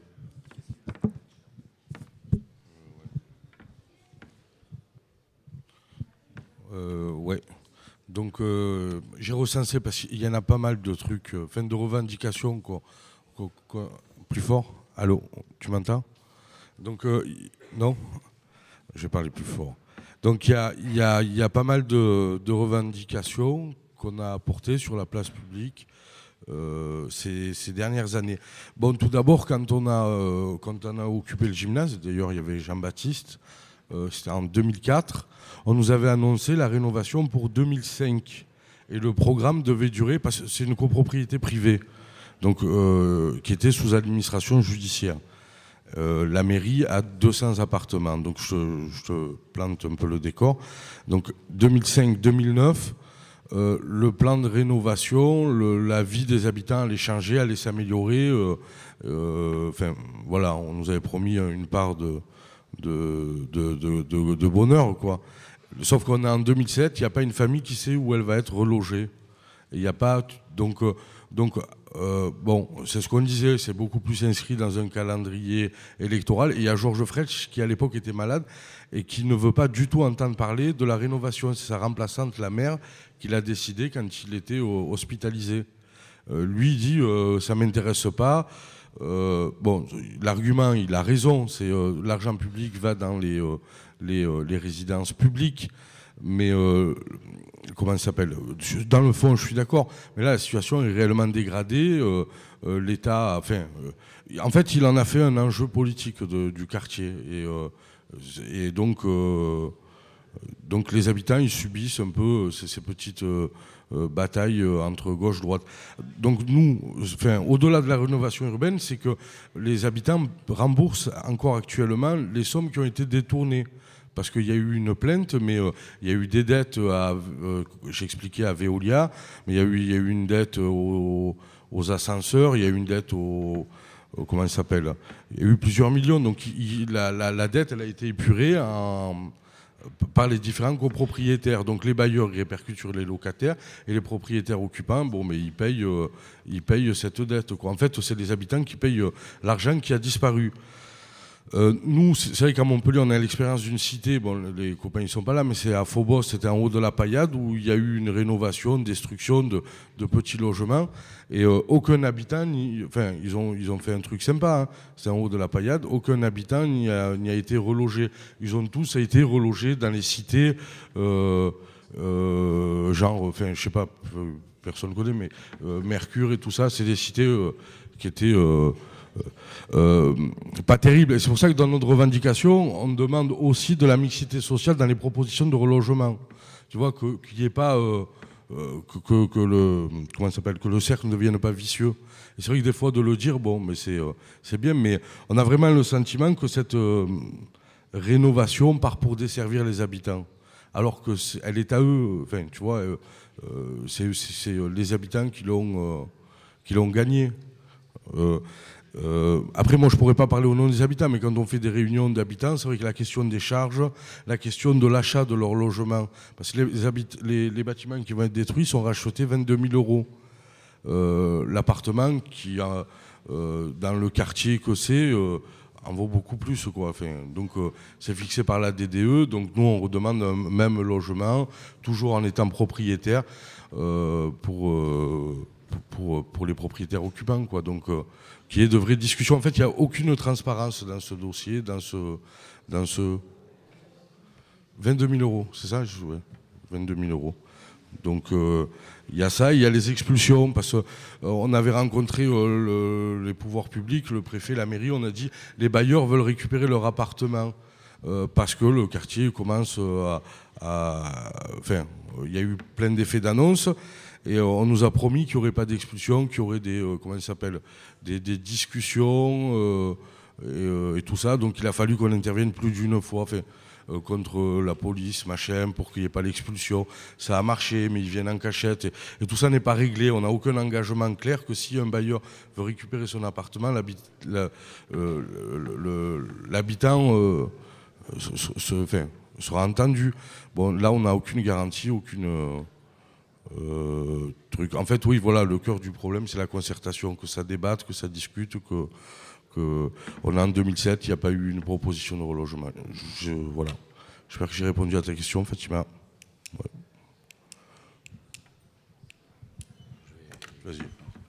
S2: Ouais. Donc j'ai recensé parce qu'il y en a pas mal de trucs, de revendications plus fort. Allô, tu m'entends? Donc non. Je vais parler plus fort. Donc il y a pas mal de revendications qu'on a apportées sur la place publique ces dernières années. Bon, tout d'abord, quand on a occupé le gymnase, d'ailleurs il y avait Jean-Baptiste, c'était en 2004, on nous avait annoncé la rénovation pour 2005. Et le programme devait durer, parce que c'est une copropriété privée, donc, qui était sous administration judiciaire. La mairie a 200 appartements, donc je te plante un peu le décor. Donc 2005-2009, le plan de rénovation, la vie des habitants allait changer, allait s'améliorer. Enfin, voilà, on nous avait promis une part de bonheur, quoi. Sauf qu'on est en 2007, il n'y a pas une famille qui sait où elle va être relogée. Il n'y a pas... Donc bon, c'est ce qu'on disait, c'est beaucoup plus inscrit dans un calendrier électoral. Et il y a Georges Frêche, qui à l'époque était malade et qui ne veut pas du tout entendre parler de la rénovation. C'est sa remplaçante, la maire, qui l'a décidé quand il était hospitalisé. Lui, il dit ça ne m'intéresse pas. Bon, l'argument, il a raison, c'est l'argent public va dans les résidences publiques. Mais comment ça s'appelle ? Dans le fond, je suis d'accord. Mais là, la situation est réellement dégradée. L'État, enfin, en fait, il en a fait un enjeu politique du quartier. Et donc les habitants, ils subissent un peu ces petites batailles entre gauche et droite. Donc nous, enfin, au-delà de la rénovation urbaine, c'est que les habitants remboursent encore actuellement les sommes qui ont été détournées. Parce qu'il y a eu une plainte, mais il y a eu des dettes, j'expliquais à Veolia, mais il y a eu une dette aux ascenseurs, il y a eu une dette comment ça s'appelle ? Il y a eu plusieurs millions, donc la dette, elle a été épurée par les différents copropriétaires. Donc les bailleurs répercutent sur les locataires et les propriétaires occupants, bon, mais ils payent cette dette, quoi. En fait, c'est les habitants qui payent l'argent qui a disparu. Nous, c'est vrai qu'à Montpellier, on a l'expérience d'une cité, bon, les copains ne sont pas là, mais c'est à Phobos, c'était en haut de la Paillade, où il y a eu une rénovation, destruction de petits logements, et aucun habitant, enfin, ils ont fait un truc sympa, hein, c'est en haut de la Paillade, aucun habitant n'y a été relogé. Ils ont tous été relogés dans les cités, genre, enfin, je sais pas, personne ne connaît, mais Mercure et tout ça, c'est des cités qui étaient... pas terrible. Et c'est pour ça que dans notre revendication, on demande aussi de la mixité sociale dans les propositions de relogement. Tu vois, qu'il n'y ait pas que le cercle ne devienne pas vicieux. Et c'est vrai que des fois de le dire, bon, mais c'est bien, mais on a vraiment le sentiment que cette rénovation part pour desservir les habitants, alors que elle est à eux. Enfin, tu vois, c'est les habitants qui l'ont gagné. Après, moi, je pourrais pas parler au nom des habitants, mais quand on fait des réunions d'habitants, c'est vrai que la question des charges, la question de l'achat de leur logement, parce que les bâtiments qui vont être détruits sont rachetés 22 000 euros. L'appartement qui dans le quartier que c'est en vaut beaucoup plus, quoi. Enfin, donc c'est fixé par la DDE, donc nous on redemande un même logement, toujours en étant propriétaire pour les propriétaires occupants, quoi. Donc qu'il y ait de vraies discussions. En fait, il n'y a aucune transparence dans ce dossier, dans ce 22 000 euros, c'est ça, 22 000 euros. Donc il y a ça, il y a les expulsions, parce qu'on avait rencontré les pouvoirs publics, le préfet, la mairie, on a dit les bailleurs veulent récupérer leur appartement parce que le quartier commence enfin, il y a eu plein d'effets d'annonce. Et on nous a promis qu'il n'y aurait pas d'expulsion, qu'il y aurait des discussions et tout ça. Donc il a fallu qu'on intervienne plus d'une fois contre la police, machin, pour qu'il n'y ait pas l'expulsion. Ça a marché, mais ils viennent en cachette. Et tout ça n'est pas réglé. On n'a aucun engagement clair que si un bailleur veut récupérer son appartement, l'habitant sera entendu. Bon, là, on n'a aucune garantie, aucune... truc. En fait, oui, voilà, le cœur du problème, c'est la concertation, que ça débatte, que ça discute, que on est en 2007, il n'y a pas eu une proposition de relogement. Voilà. J'espère que j'ai répondu à ta question, Fatima. Ouais.
S15: Oui. Vous m'entendez ?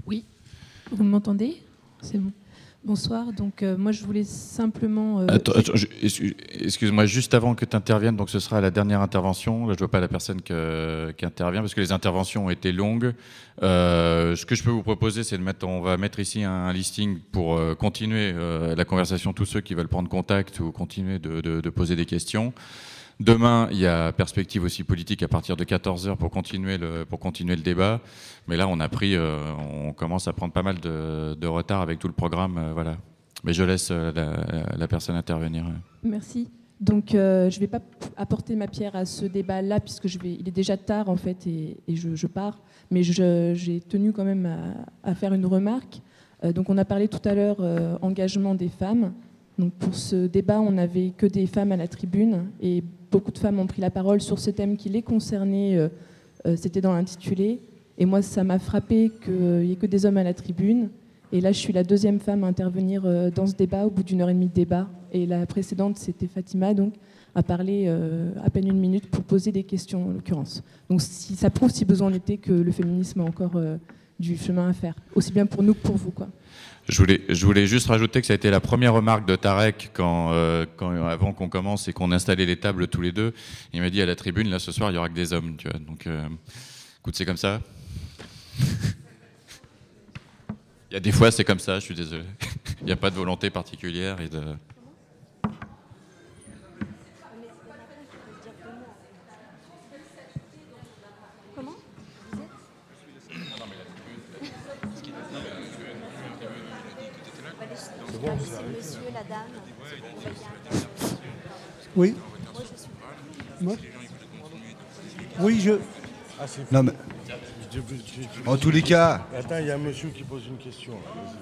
S15: C'est bon. Bonsoir. Donc moi je voulais simplement.
S4: Excuse-moi, juste avant que tu interviennes, donc ce sera la dernière intervention. Là, je vois pas la personne qui intervient parce que les interventions ont été longues. Ce que je peux vous proposer, c'est on va mettre ici un listing pour continuer la conversation. Tous ceux qui veulent prendre contact ou continuer de poser des questions. Demain, il y a perspective aussi politique à partir de 14h pour continuer le débat. Mais là, on commence à prendre pas mal de retard avec tout le programme. Voilà. Mais je laisse la personne intervenir.
S15: Merci. Donc, je ne vais pas apporter ma pierre à ce débat-là, puisque il est déjà tard, en fait, et je pars. Mais j'ai tenu quand même à faire une remarque. Donc, on a parlé tout à l'heure engagement des femmes. Donc, pour ce débat, on n'avait que des femmes à la tribune, et beaucoup de femmes ont pris la parole sur ce thème qui les concernait. C'était dans l'intitulé. Et moi, ça m'a frappé qu'il n'y ait que des hommes à la tribune. Et là, je suis la deuxième femme à intervenir dans ce débat au bout d'une heure et demie de débat. Et la précédente, c'était Fatima, donc, a parlé à peine 1 minute pour poser des questions, en l'occurrence. Donc, ça prouve, si besoin en était, que le féminisme a encore du chemin à faire, aussi bien pour nous que pour vous, quoi.
S4: Je voulais juste rajouter que ça a été la première remarque de Tarek avant qu'on commence et qu'on installait les tables tous les deux. Il m'a dit à la tribune, là ce soir il y aura que des hommes, tu vois. Donc, écoute, c'est comme ça. Il y a des fois c'est comme ça, je suis désolé. Il n'y a pas de volonté particulière et de.
S6: Monsieur, la dame.
S16: Oui. Moi oui, je.
S1: Non, mais... En tous les cas.
S17: Attends, il y a un monsieur qui pose une question.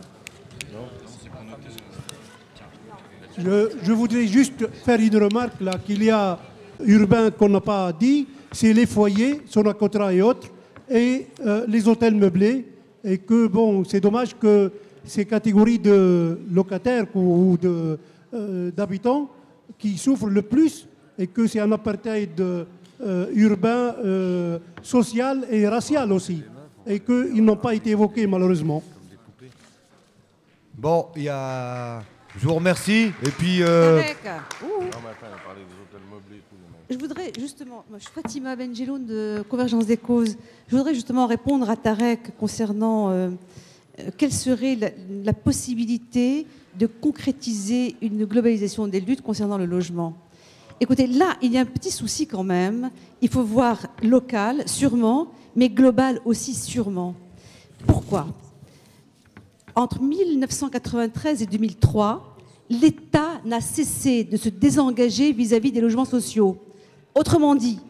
S16: Je voudrais juste faire une remarque là, qu'il y a urbain qu'on n'a pas dit, c'est les foyers, Sonacotra et autres, et les hôtels meublés, et que bon, c'est dommage que ces catégories de locataires ou d'habitants qui souffrent le plus, et que c'est un apartheid urbain, social et racial aussi, et qu'ils n'ont pas été évoqués malheureusement.
S1: Bon, je vous remercie, et puis...
S18: Je voudrais justement, je suis Fatima Benjeloun de Convergence des causes, je voudrais justement répondre à Tarek concernant quelle serait la possibilité de concrétiser une globalisation des luttes concernant le logement. Écoutez, là, il y a un petit souci quand même. Il faut voir local, sûrement, mais global aussi, sûrement. Pourquoi ? Entre 1993 et 2003, l'État n'a cessé de se désengager vis-à-vis des logements sociaux. Autrement dit,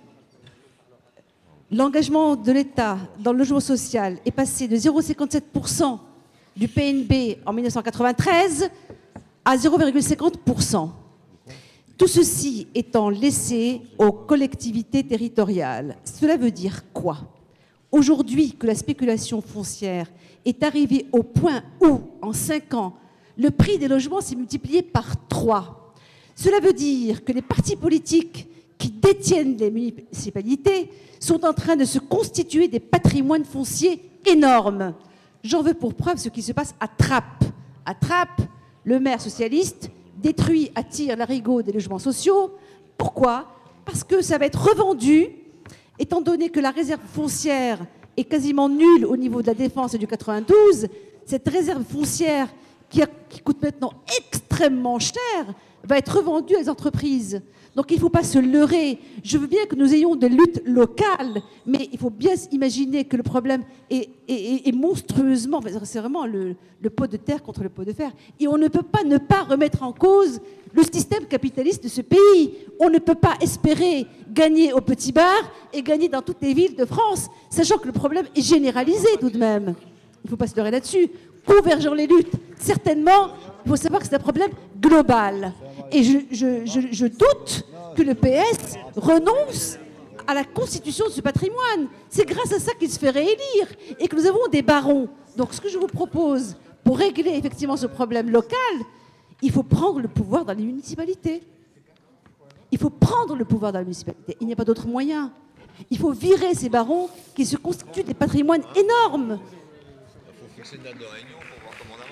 S18: l'engagement de l'État dans le logement social est passé de 0,57% du PNB en 1993 à 0,50%. Tout ceci étant laissé aux collectivités territoriales. Cela veut dire quoi ? Aujourd'hui que la spéculation foncière est arrivée au point où, en 5 ans, le prix des logements s'est multiplié par 3. Cela veut dire que les partis politiques qui détiennent les municipalités sont en train de se constituer des patrimoines fonciers énormes. J'en veux pour preuve ce qui se passe à Trappes. À Trappes, le maire socialiste détruit à tir-larigot des logements sociaux. Pourquoi ? Parce que ça va être revendu, étant donné que la réserve foncière est quasiment nulle au niveau de la Défense et du 92. Cette réserve foncière qui coûte maintenant extrêmement cher va être revendue à des entreprises. Donc il ne faut pas se leurrer. Je veux bien que nous ayons des luttes locales, mais il faut bien imaginer que le problème est monstrueusement... C'est vraiment le pot de terre contre le pot de fer. Et on ne peut pas ne pas remettre en cause le système capitaliste de ce pays. On ne peut pas espérer gagner au petit bar et gagner dans toutes les villes de France, sachant que le problème est généralisé tout de même. Il ne faut pas se leurrer là-dessus. Convergeant les luttes, certainement, il faut savoir que c'est un problème global. Et je doute que le PS renonce à la constitution de ce patrimoine. C'est grâce à ça qu'il se fait réélire et que nous avons des barons. Donc ce que je vous propose, pour régler effectivement ce problème local, il faut prendre le pouvoir dans les municipalités. Il faut prendre le pouvoir dans les municipalités. Il n'y a pas d'autre moyen. Il faut virer ces barons qui se constituent des patrimoines énormes.
S10: Il faut fixer une date de réunion pour voir comment on avance.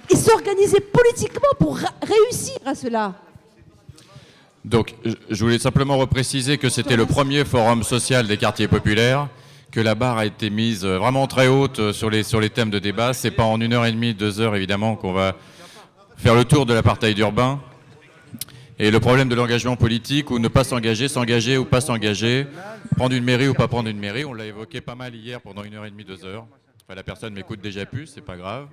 S18: et s'organiser politiquement pour réussir à cela.
S4: Donc, je voulais simplement repréciser que c'était le premier forum social des quartiers populaires, que la barre a été mise vraiment très haute sur les thèmes de débat. C'est pas en 1h30, 2 heures évidemment qu'on va faire le tour de l'apartheid urbain. Et le problème de l'engagement politique, ou ne pas s'engager, s'engager ou pas s'engager, prendre une mairie ou pas prendre une mairie, on l'a évoqué pas mal hier pendant 1h30, 2 heures. Enfin, la personne m'écoute déjà plus, c'est pas grave.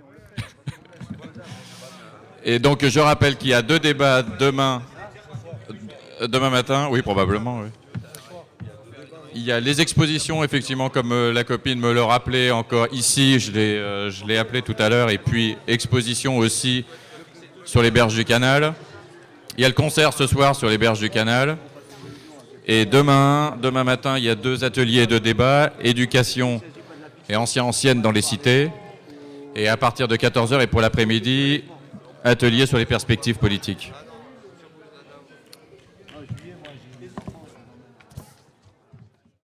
S4: Et donc je rappelle qu'il y a 2 débats demain matin, oui probablement, oui. Il y a les expositions, effectivement, comme la copine me le rappelait encore ici, je l'ai appelé tout à l'heure, et puis exposition aussi sur les berges du canal. Il y a le concert ce soir sur les berges du canal. Et demain matin, il y a 2 ateliers de débat, éducation et ancienne dans les cités. Et à partir de 14h et pour l'après-midi, atelier sur les perspectives politiques.